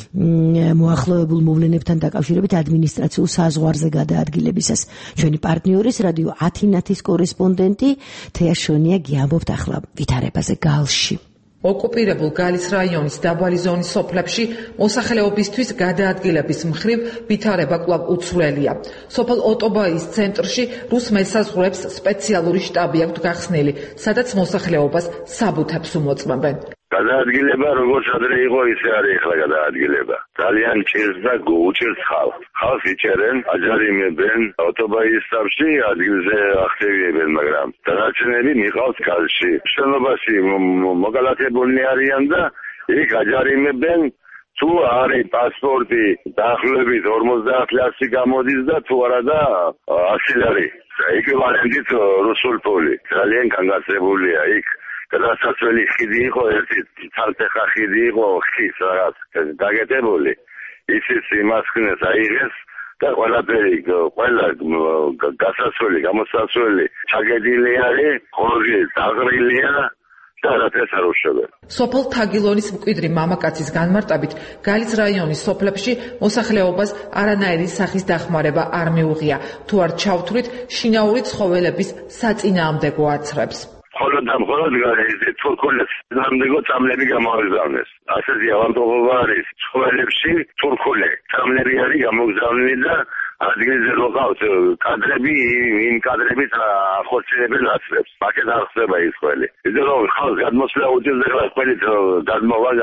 მოახლოებულ მოვლენებთან დაკავშირებით ადმინისტრაციულ საზღვარზე გადაადგილებისას. ჩვენი პარტნიორის რადიო ათინათის კორესპონდენტი თეა შონია გიამბობს ახლა ვითარებაზე გალში. ოკუპირებულ გალის რაიონის დაბალი ზონის სოფლებში მოსახლეობისთვის გადაადგილების მხრივ ვითარება კვლავ უცვლელია. სოფელ ოტობაის ცენტრში რუს მესაზღვრეებს სპეციალური შტაბი აქვთ გახსნილი, სადაც მოსახლეობას საბუთებს უმოწმებენ. გადაადგილება როგორც ადრე იყო, ისე არის ახლა გადაადგილება. ძალიან ჭირს და უჭირს ხალხს. ხალხს იჭერენ, აჯარიმებენ, ოტობაის შტაბში ადგილზე ახდევიებენ, მაგრამ დანარჩენები მიყავს კალში. შენობაში მოკალათებულნი არიან და იქ აჯარიმებენ. თუ არის პასპორტი დაახლოებით ორმოცდაათ ლარსი გამოდის და თუ არა და ასი ლარი. ეკვივალენტით რუსულ ფული. ძალიან განგაცებულია იქ. გადასასვლელი ხიდი იყო, ერთი თალფეხა ხიდი იყო, ხის რაღაც დაგეტებული. ისიც იმას ხნეს აიღეს და ყველაფერი, ყველა გასასვლელი, გამოსასვლელი ჩაგედილი არის, ხორგი დაღრილია და რატეს არ უშევენ. სოფელ თაგილონის მკვიდრი მამაკაცის განმარტებით, გალის რაიონის სოფლებში მოსახლეობას არანაირი სახის დახმარება არ მიუღია. თუ არ ჩავთვლით, შინაური ცხოველების საწინააღმდეგო აცრებს. ხოლო და მხოლოდ თურქულებს სამდეგო წამლები გამოგზავნეს. ასეთი ავადმყოფობა არის ცხოველებში, თურქული წამლები არის გამოგზავნილი და ადგილზე რო ყავს კადრები, იმ კადრებით ახორციელებენ აცრებს. აქეთ არ ხდება ის ყველი. ისე რომ ხალხს გადმოსვლა უჭირს და ყველით გადმოვაგაც.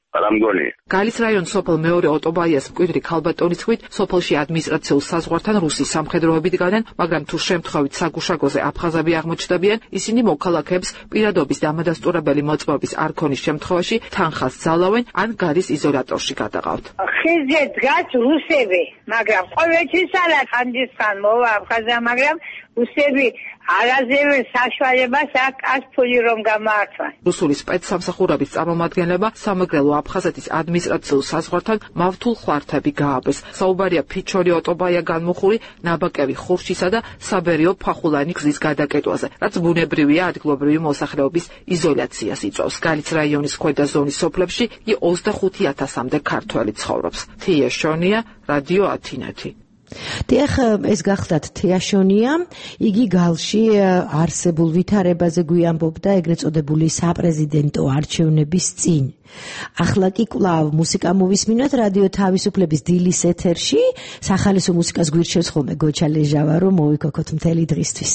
არა მგონი. გალის რაიონის სოფელ მეორე ოტობაიას მკვიდრი ქალბატონის თქმით, სოფელში ადმინისტრაციულ საზღვართან რუსი სამხედროები დგანან, მაგრამ თუ შემთხვევით საგუშაგოზე აფხაზები აღმოჩნდებიან, ისინი მოქალაქეებს პირადობის დამადასტურებელი მოწმობის არ ქონის შემთხვევაში თანხას ძალავენ ან გარის იზოლატორში გადაყავთ. ხიზე დგას რუსები, მაგრამ ყოველთვის არა ხანდისხან მოვა აფხაზა, მაგრამ რუსები არაზევე საშუალებას აქვს ფული რომ გამართვან. რუსული სპეცსამსახურების წარმომადგენლება სამეგრელო აფხაზეთის ადმინისტრაციულ საზღვართან მავთულ ხვართები გააბეს. საუბარია ფიჩორი ოტობაია განმუხური ნაბაკევი ხურშისა და საბერიო ფახულანი გზის გადაკეტვაზე, რაც ბუნებრივია ადგილობრივი მოსახლეობის იზოლაციას იწვევს. გალის რაიონის ქვედა ზონის სოფლებში კი ოცდახუთი ათასამდე ქართველი ცხოვრობს. თია შონია, რადიო ათინეთი. დიახ, ეს გახლდათ თეაშონია, იგი გალში არსებულ ვითარებაზე გვიამბობდა ეგრეთ წოდებული საპრეზიდენტო არჩევნების წინ. ახლა კი კვლავ მუსიკა მოვისმინოთ რადიო თავისუფლების დილის ეთერში, სახალისო მუსიკას გვირჩევს ხოლმე გოჩა ლეჟავა, რომ მოვიქოქოთ მთელი დღისთვის.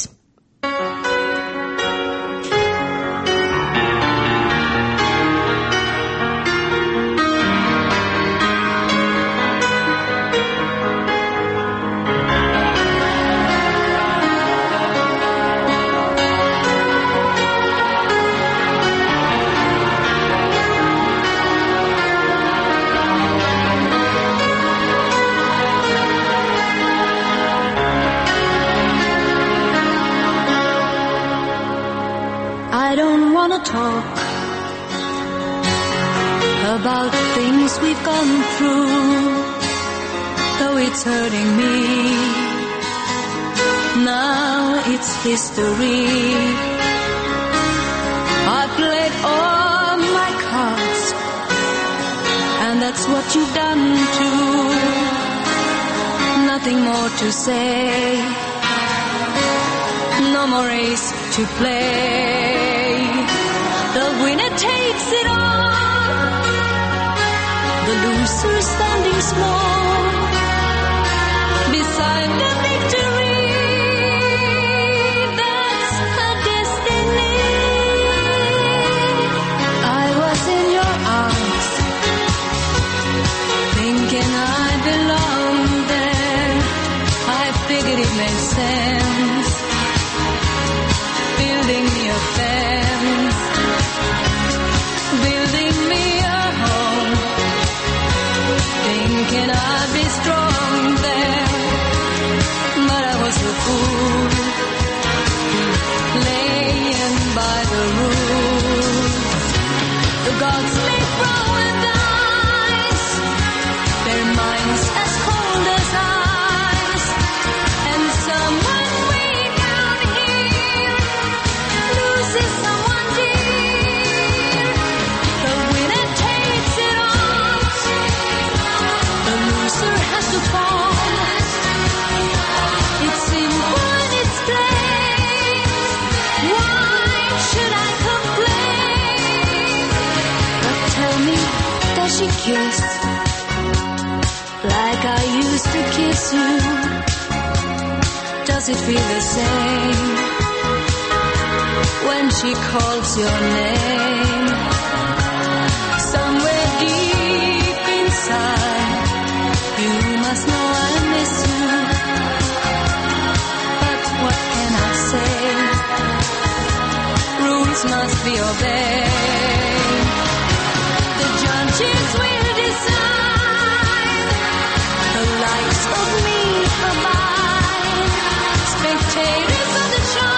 Talk about things we've gone through, though it's hurting me. Now it's history. I played all my cards, and that's what you've done too. Nothing more to say, no more race to play. The winner takes it all, the loser standing small beside the victory. That's her destiny. I was in your arms, thinking I belonged there. I figured it made sense, building me a fence, building me a home, thinking I'd be strong there, but I was a fool, laying by the rules. The gods may throw a dice, their minds as cold as ice, and someone way down here loses someone dear. The winner takes it all, the loser has to fall. It's simple and it's plain, why should I complain? But tell me, does she kiss like I used to kiss you? Does it feel the same when she calls your name? Somewhere deep inside, you must know I miss you. But what can I say? Rules must be obeyed. The judges will decide, the likes of me abide. Spectators of the show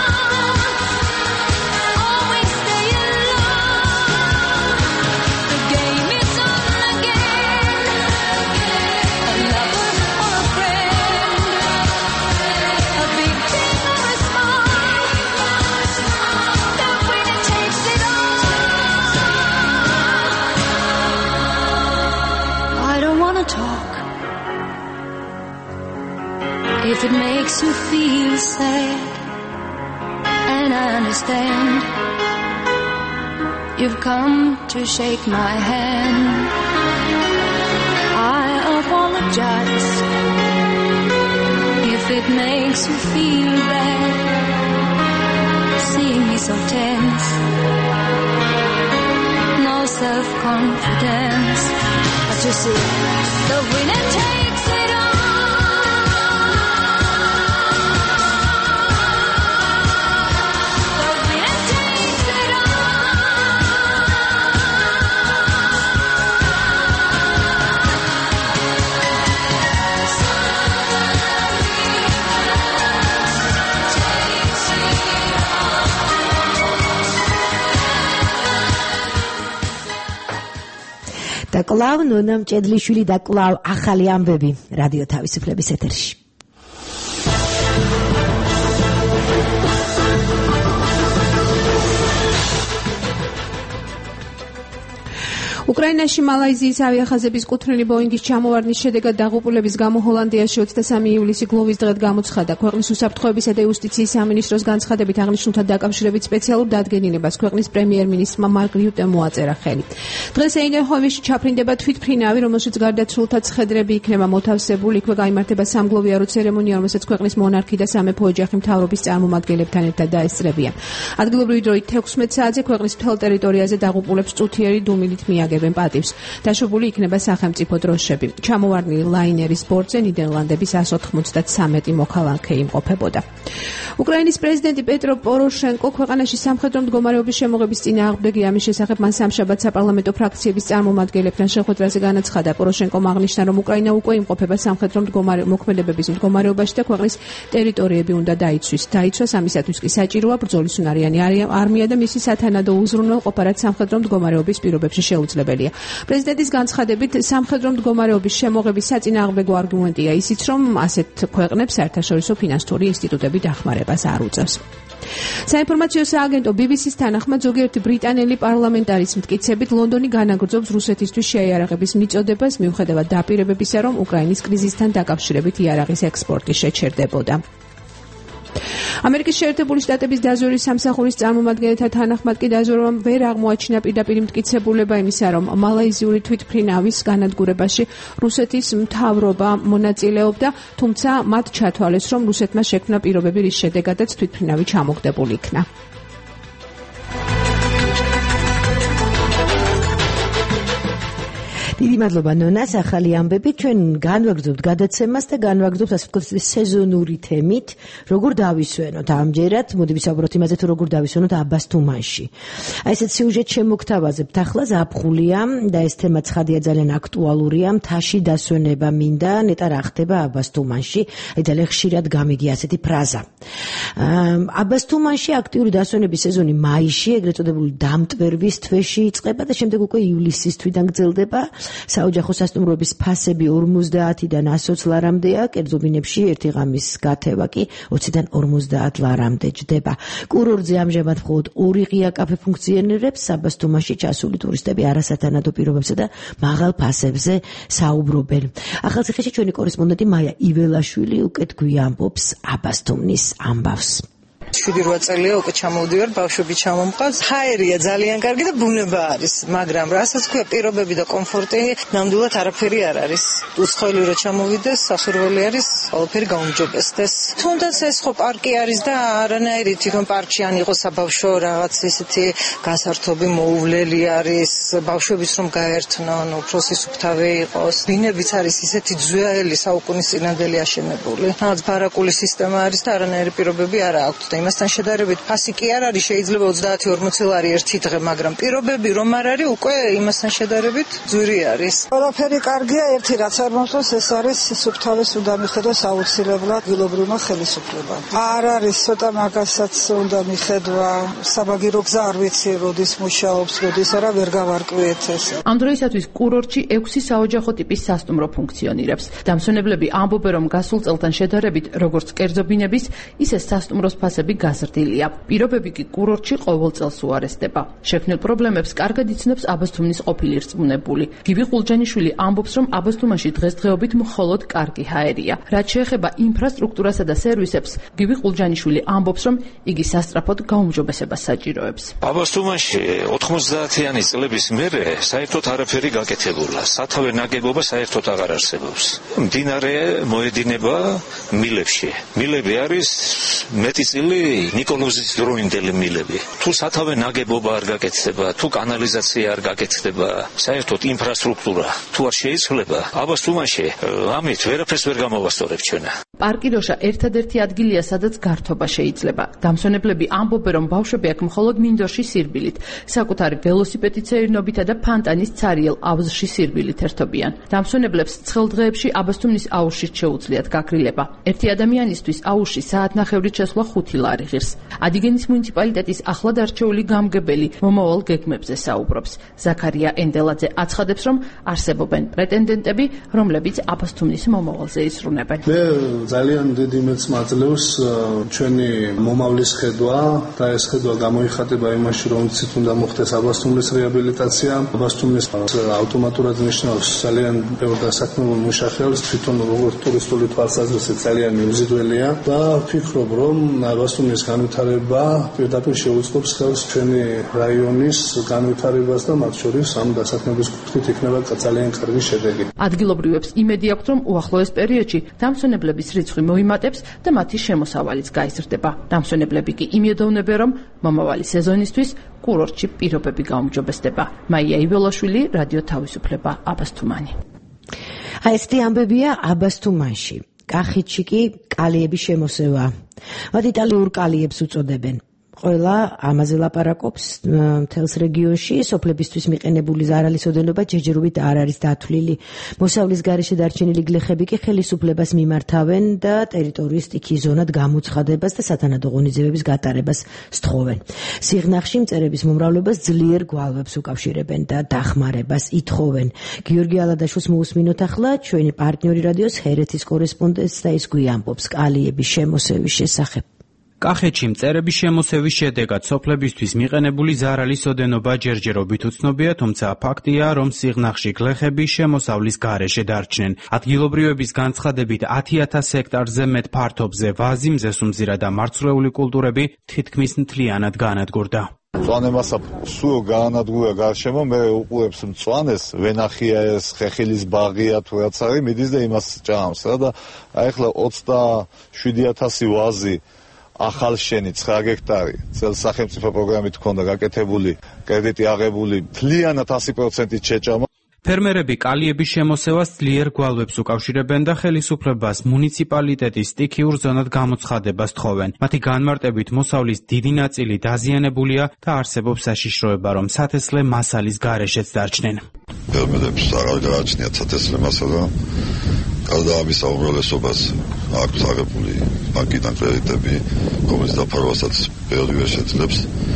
always stay alone. The game is on again, a lover or a friend, a big thing or a small, the winner takes it all. I don't wanna talk if it makes you feel sad, and I understand. You've come to shake my hand. I apologize if it makes you feel bad, seeing me so tense. No self confidence. But you see, the winner takes it all. The winner takes it all. და კლავ ნონა მჭედლიშვილი და კლავ ახალი ამბები რადიო თავისუფლების ეთერში. უკრაინაში მალაიზიის ავიახაზების კუთვნილი ბოინგის ჩამოვარდნის შედეგად დაღუპულების გამო ჰოლანდიაში ოცდასამი ივლისი გლოვის დღედ გამოცხადა. ქვეყნის უსაფრთხოებისა და იუსტიციის სამინისტროს განცხადებით აღნიშნულთან დაკავშირებით სპეციალურ დადგენილებას ქვეყნის პრემიერ-მინისტრმა მარკ რიუტემ მოაწერა ხელი. დღეს ეინდჰოვენში ჩაფრინდება თვითმფრინავი, რომელშიც გარდაცვლილთა ცხედრები იქნება მოთავსებული. იქვე გაიმართება სამგლოვიარო ცერემონია, რომელსაც ქვეყნის მონარქი და სამეფო ოჯახი მთავრობის წარმომადგენლებთან ერთად დაესწრებიან. ადგილობრივი დროით თექვსმეტ საათზე ქვეყნის მთელ ტერიტორიაზე დაღუპულებს წუთიერი დუმილით მიაგებენ პატივს. დაშვებული იქნება სახელმწიფო დროშები. ჩამოვარდნილი ლაინერის ბორტზე ნიდერლანდების εκατს ოთხმოცდათვრამეტი მოქალაქე იმყოფებოდა. უკრაინის პრეზიდენტი პეტრო პოროშენკო ქვეყანაში სამხედრო მდგომარეობის შემოღების წინააღმდეგია. ამის შესახებ მან სამშაბათს საპარლამენტო ფრაქციების წარმომადგენლებთან შეხვედრაზე განაცხადა. პოროშენკომ აღნიშნა, რომ უკრაინა უკვე იმყოფება სამხედრო მოქმედებების მდგომარეობაში და ქვეყნის ტერიტორიები უნდა დაიცვის. დაიცვას ამისათვის კი საჭიროა ბრძოლის უნარიანი არმია და მისი სათანადო უზრუნველყოფა, რაც სამხედრო მდგომარეობის პირობებში შეუძლებელია. პრეზიდენტის განცხადებით, სამხედრო მდგომარეობის შემოღების საწინააღმდეგო არგუმენტია ისიც, რომ ასეთ ქვეყნებს საერთაშორისო ფინანსური ინსტიტუტები დახმარებას არ უწევს. საინფორმაციო სააგენტო ბი ბი სის თანახმად ზოგიერთი ბრიტანელი პარლამენტარის მტკიცებით ლონდონი განაგრძობს რუსეთისთვის შეიარაღების მიწოდებას მიუხედავად დაპირებებისა, რომ უკრაინის კრიზისთან დაკავშირებით იარაღის ექსპორტი შეჩერდებოდა. ამერიკის შეერთებული შტატების დაზვერვის სამსახურის წარმომადგენელთა თანახმად კი დაზვერვამ ვერ აღმოაჩინა პირდაპირ მტკიცებულება იმისა, რომ მალაიზიური თვითმფრინავის განადგურებაში რუსეთის მთავრობა მონაწილეობდა, თუმცა მათ ჩათვალეს, რომ რუსეთმა შექმნა პირობები, რის შედეგადაც თვითმფრინავი ჩამოგდებული იქნა. დიდი მადლობა ნონას, ახალი ამბები. ჩვენ განვაგრძობთ გადაცემას და განვაგრძობთ ასე ვთქვათ სეზონური თემით, როგორ დავისვენოთ ამჯერად, მოდი ვისაუბროთ იმაზე, თუ როგორ დავისვენოთ აბასთუმანში. აი ესეთ სიუჟეტ შემოგთავაზებთ ახლა ზაფხულია და ეს თემა ცხადია, ძალიან აქტუალურია. მთაში დასვენება მინდა, ნეტა რა ხდება აბასთუმანში? აი ძალიან ხშირად გამიგია ასეთი ფრაზა. აბასთუმანში აქტიური დასვენების სეზონი მაისში, ეგრეთ წოდებული დამტვერვის თვეში იწყება და შემდეგ უკვე ივლისის თვიდან გრძელდება. საოჯახო სასტუმროების ფასები ორმოცდაათიდან ასოცი ლარამდეა, კერძო ბინებში ერთი ღამის გათევა კი ოციდან ორმოცდაათ ლარამდე ჯდება. კურორტზე ამჟამად მხოლოდ ორი ღია კაფე ფუნქციონირებს, აბასთუმანში ჩასული ტურისტები არასათანადო პირობებსა და მაღალ ფასებზე საუბრობენ. ახალციხეში ჩვენი კორესპონდენტი მაია იველაშვილი უკეთ გვიამბობს აბასთუმნის ამბავს. შვიდი რვა წელია უკვე ჩამოვდივარ, ბავშვები ჩამომყავს. ჰაერია ძალიან კარგი და ბუნება არის, მაგრამ რასაც ქვია პირობები და კომფორტი ნამდვილად არაფერი არ არის. უცხოელი რო ჩამოვიდეს, სასურველი არის, ყველაფერი გაუმჯობესდეს. თუნდაც ეს ხო პარკი არის და არანაირი თვითონ პარკში ან იყოს საბავშვო რაღაც ისეთი გასართობი მოუვლელი არის, ბავშვების რომ გაერთნონ, უფროსი სუფთავი იყოს. ბინებიც არის ისეთი ძველი საუკუნის წინანდელი აშენებული. რაღაც ბარაკული სისტემა არის და არანაირი პირობები არ აქვს. იმასთან შედარებით ფასი კი არ არის, შეიძლება ოცდაათი ორმოცი ლარი ერთი დღე, მაგრამ პირობები რომ არ არის, უკვე იმასთან შედარებით ძვირი არის. ყველაფერი კარგია, ერთი რაც არ მომწონს, ეს არის სუფთავის უნდა მიხედოს აუცილებლად ადგილობრივმა ხელისუფლებამ. არ არის ცოტა მაგასაც უნდა მიხედვა, საბაგირო გზა არ ვიცი, როდის მუშაობს, როდის არა, ვერ გავარკვიეთ ეს. ამ დროისათვის კურორტში ექვსი საოჯახო ტიპის სასტუმრო ფუნქციონირებს. დამსვენებლები ამბობენ, რომ გასულ წელთან შედარებით, როგორც კერძო ბინების, ისე სასტუმროს ფასები გაზრდილია. პირობები კი კურორტში ყოველ წელს უარესდება. შექმნილ პრობლემებს კარგად იცნობს აბასთუმნის ყოფილი რწმუნებული. გივი ყულჯანიშვილი ამბობს, რომ აბასთუმანში დღესდღეობით მხოლოდ კარგი ჰაერია. რაც შეეხება ინფრასტრუქტურასა და სერვისებს, გივი ყულჯანიშვილი ამბობს, რომ იგი სასწრაფოდ გაუმჯობესებას საჭიროებს. აბასთუმანში ოთხმოცდაათიანი წლების მერე საერთოდ არაფერი გაკეთებულა. სათავე ნაგებობა საერთოდ აღარ არსებობს. მდინარე მოედინება მილებში. მილები არის მეტწილი ნიკოლოზის დროინდელი მილები. თუ სათავე ნაგებობა არ გაკეთდება, თუ კანალიზაცია არ გაკეთდება, საერთოდ ინფრასტრუქტურა თუ არ შეიცვლება, აბასთუმანში ამით ვერაფერს ვერ გამოვასწორებ ჩვენ. პარკი როშა ერთადერთი ადგილია, სადაც გართობა შეიძლება. დამსვენებლები ამბობენ, რომ ბავშვები აქ მხოლოდ მინდორში სირბილით, საკუთარი ველოსიპედით სეირნობითა და ფანტანის ცარიელ ავზში სირბილით ერთობიან. დამსვენებლებს ცხელ დღეებში აბასთუმნის აუზშიც შეუძლიათ გაქრილება. ერთი ადამიანისთვის აუზში საათნახევრით შესვლა ხუთი ლარი ღირს. ადიგენის მუნიციპალიტეტის ახლად არჩეული გამგებელი მომავალ გეგმებზე საუბრობს. ზაქარია ენდელაძე აცხადებს, რომ არსებობენ პრეტენდენტები, რომლებიც აბასთუმნის მომავალზე ისრუნებენ. მე ძალიან დიდი მეც მაძლევს ჩვენი მომავლის ხედვა და ეს ხედვა გამოიხატება იმაში, რომ ცით უნდა მოხდეს აბასთუმნის რეაბილიტაცია. აბასთუმნის ავტომატურად ნიშნავს ძალიან ბევრ დასაქმებულ მუშახელს, თვითონ როგორც ტურისტული თვალსაზრისით ძალიან მიუზიდველია და ვფიქრობ, რომ აბასთუმნის განვითარება პირდაპირ შეუწყობს ხელს ჩვენი რაიონის განვითარებას და მათ შორის ამ დასაქმების კუთხით იქნება ძალიან კარგი შედეგი. ადგილობრივებს იმედი აქვთ, რომ უახლოეს პერიოდში დამსვენებლების რიცხვი მოიმატებს და მათი შემოსავალიც გაიზრდება. დამსვენებლები კი იმედოვნებენ, რომ მომავალი სეზონისთვის კურორტში პირობები გაუმჯობესდება. მაია იველაშვილი, რადიო თავისუფლება, აბასთუმანი. აი ესეთი ამბებია აბასთუმანში. კახეთში კი კალიების შემოსევა. მათ იტალიურ კალიებს უწოდებენ. ყველა ამაზე ლაპარაკობს მთელს რეგიონში, სოფლებისთვის მიყენებული ზარალის ოდენობა ჯერჯერობით არ არის დათვლილი. მოსავლის გარეშე დარჩენილი გლეხები კი ხელისუფლებას მიმართავენ და ტერიტორიის სტიქიის ზონად გამოცხადებას და სათანადო ღონისძიებების გატარებას სთხოვენ. სიღნაღში მწერების მომრავლებას ძლიერ გვალვებს უკავშირებენ და დახმარებას ითხოვენ. გიორგი ალადაშვილს მოусმინოთ ახლა ჩვენი პარტნიორი რადიოს ჰერეთის კორესპონდენტს და ის გვიამბობს კალიების შემოსევის შესახებ. კახეთში მწერების შემოსევის შედეგად სოფლებისთვის მიყენებული ზარალის ოდენობა ჯერჯერობით უცნობია, თუმცა ფაქტია, რომ სიღნაღში გლეხები შემოსავლის გარეშე დარჩნენ. ადგილობრივების განცხადებით ათი ათას ჰექტარზე მეტ ფართობზე ვაზი, მზესუმზირა და მარცვლეული კულტურები თითქმის მთლიანად განადგურდა. მწვანემასა სულ გაანადგურა გარშემო, მე უყურებს მწვანეს, ვენახია ეს ხეხილის ბაღია თუ რაც არის, მიდის და იმას ჭამს რა და აი ახლა ოცდაშვიდი ათასი ვაზი ახალ შენი ცხრა გექტარი წელს სახელმწიფო პროგრამით ჰქონდა გაკეთებული, კრედიტი აღებული, მთლიანად ასი პროცენტით შეჭამა. ფერმერები კალიების შემოსევას ძლიერ გვალვებს უკავშირებენ და ხელისუფლებას მუნიციპალიტეტის სტიქიურ ზონად გამოცხადებას თხოვენ. მათი განმარტებით მოსავლის დიდი ნაწილი დაზიანებულია და არსებობს საშიშროება, რომ სათესლე მასალის გარეშეც დარჩნენ. ფერმერებს აღარ გააჩნიათ სათესლე მასალა. გარდა ამისა უმრავლესობას აქვს აღებული ბანკიდან კრედიტები, რომლის დაფარვასაც პერიოდი შეძლებს.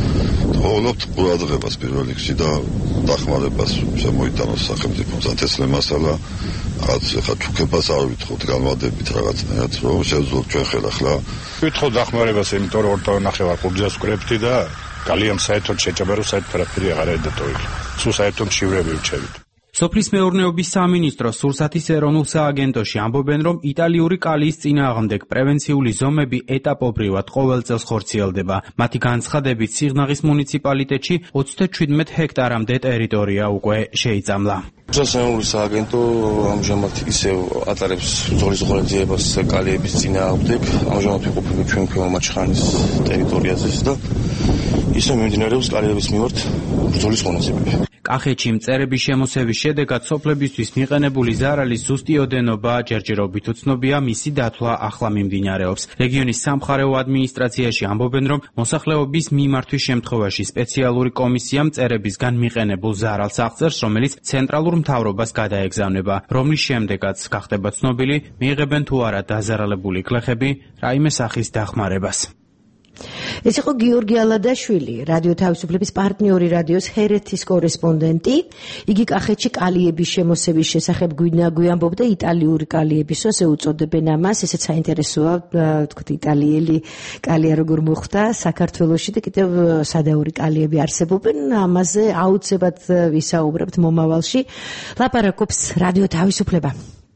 ვთხოვთ ყურადღებას პირველ რიგში და დახმარებას შემოიტანოს სახელმწიფო სათესლე მასალა. რაღაც ხა თუქებას არ ვითხოვთ განვადებით რაღაცნაირად, რომ შევძლოთ ჩვენ ხელახლა. ვითხოვთ დახმარებას, იმიტომ რომ ორ ნახევარ კურჯას ვკრებთი და კალიამ საერთოდ შეჭება, რომ საერთოდ არაფერი აღარ ედატოვილი. სულ საერთოდ მშივრები ვჩევით. სოფლის მეურნეობის სამინისტრო სურსათის ეროვნულ სააგენტოში ამბობენ, რომ იტალიური კალიის წინააღმდეგ პრევენციული ზომები ეტაპობრივად ყოველ წელს ხორციელდება. მათი განცხადებით სიღნაღის მუნიციპალიტეტში ოცდაჩვიდმეტ ჰექტარამდე ტერიტორია უკვე შეიწამლა. სურსათის ეროვნული სააგენტო ამჟამად ისევ ატარებს ბრძოლის ღონისძიებას კალიების წინააღმდეგ. ამჟამად ვიყოფები ჩვენ ქვემო მაჩხანის ტერიტორიაზე და ისე მიმდინარეობს კალიების მიმართ ბრძოლის ღონისძიებები. კახეთში მწერების შემოსევის შედეგად სოფლებისთვის მიყენებული ზარალის ზუსტი ოდენობა ჯერჯერობით უცნობია, მისი დათვლა ახლა მიმდინარეობს. რეგიონის სამხარეო ადმინისტრაციაში ამბობენ, რომ მოსახლეობის მიმართვის შემთხვევაში სპეციალური კომისია მწერებისგან მიყენებულ ზარალს აღწერს, რომელიც ცენტრალურ მთავრობას გადაეგზავნება, რომლის შემდეგაც გახდება ცნობილი, მიიღებენ თუ არა დაზარალებული გლეხები რაიმე სახის დახმარებას. ეს იყო გიორგი ალადაშვილი, რადიო თავისუფლების პარტნიორი რადიოს ჰერეთის კორესპონდენტი. იგი კახეთში კალიების შემოსევის შესახებ გვინაგვიამბობდა, იტალიური კალიების ოსე უწოდებენ ამას, ესეც საინტერესოა, თქვით იტალიელი კალია როგორ მოხვდა საქართველოში და კიდევ სადაური კალიები არსებობენ, ამაზე აუცილებლად ვისაუბრებთ მომავალში. ლაპარაკობს რადიო თავისუფლება.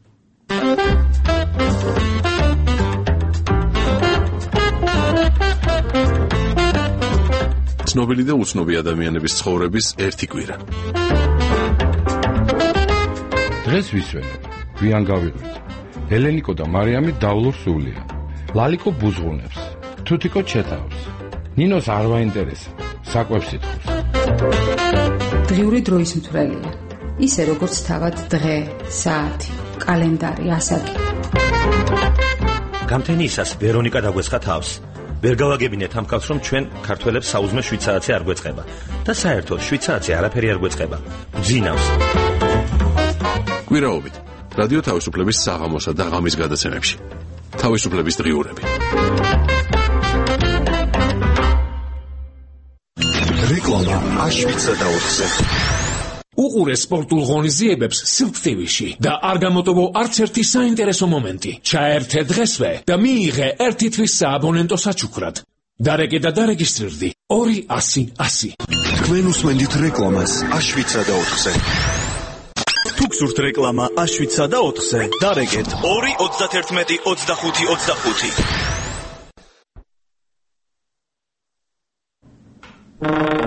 ცნობილი და უცნობი ადამიანების ცხოვრების ერთი კვირა. დღეს ვისვენებ, გვიან გავიღვით. ელენიკო და მარიამი დავლურ სულია. ლალიკო ბუზღუნებს, თუთიკო ჩეთავს. ნინოს არ ვაინტერესა, საკვებს ითხოვს. დღიური დროის მთვრელია. ისე როგორც თავად დღე, საათი, კალენდარი, ასაკი. გამთენიისას ვერონიკა დაგვეცხა თავს. ვერ გავაგებინეთ ამ კაცს, რომ ჩვენ ქართველებს საუზმე შვიდ საათზე არ გვეწყება და საერთოდ შვიდ საათზე არაფერი არ გვეწყება. გძინავს. კვირაობით რადიო თავისუფლების საღამოსა და ღამის გადაცემებში. თავისუფლების დღიურები. რეკლამა აშვიცა და ოთხზე. უყურე სპორტულ ღონისძიებებს Silk T V-ში და არ გამოტოვო არც ერთი საინტერესო მომენტი. ჩაერთე დღესვე და მიიღე ერთი თვის სააბონენტო საჩუქრად. დარეგე და დარეგისტრირდი ორი ასი ასი. თქვენ უსმენთ რეკლამას აშვიცა და ოთხზე. თუ გსურთ რეკლამა აშვიცა და ოთხზე, დარეგეთ ორი ოცდაერთმეტი ოცდახუთი ოცდახუთი.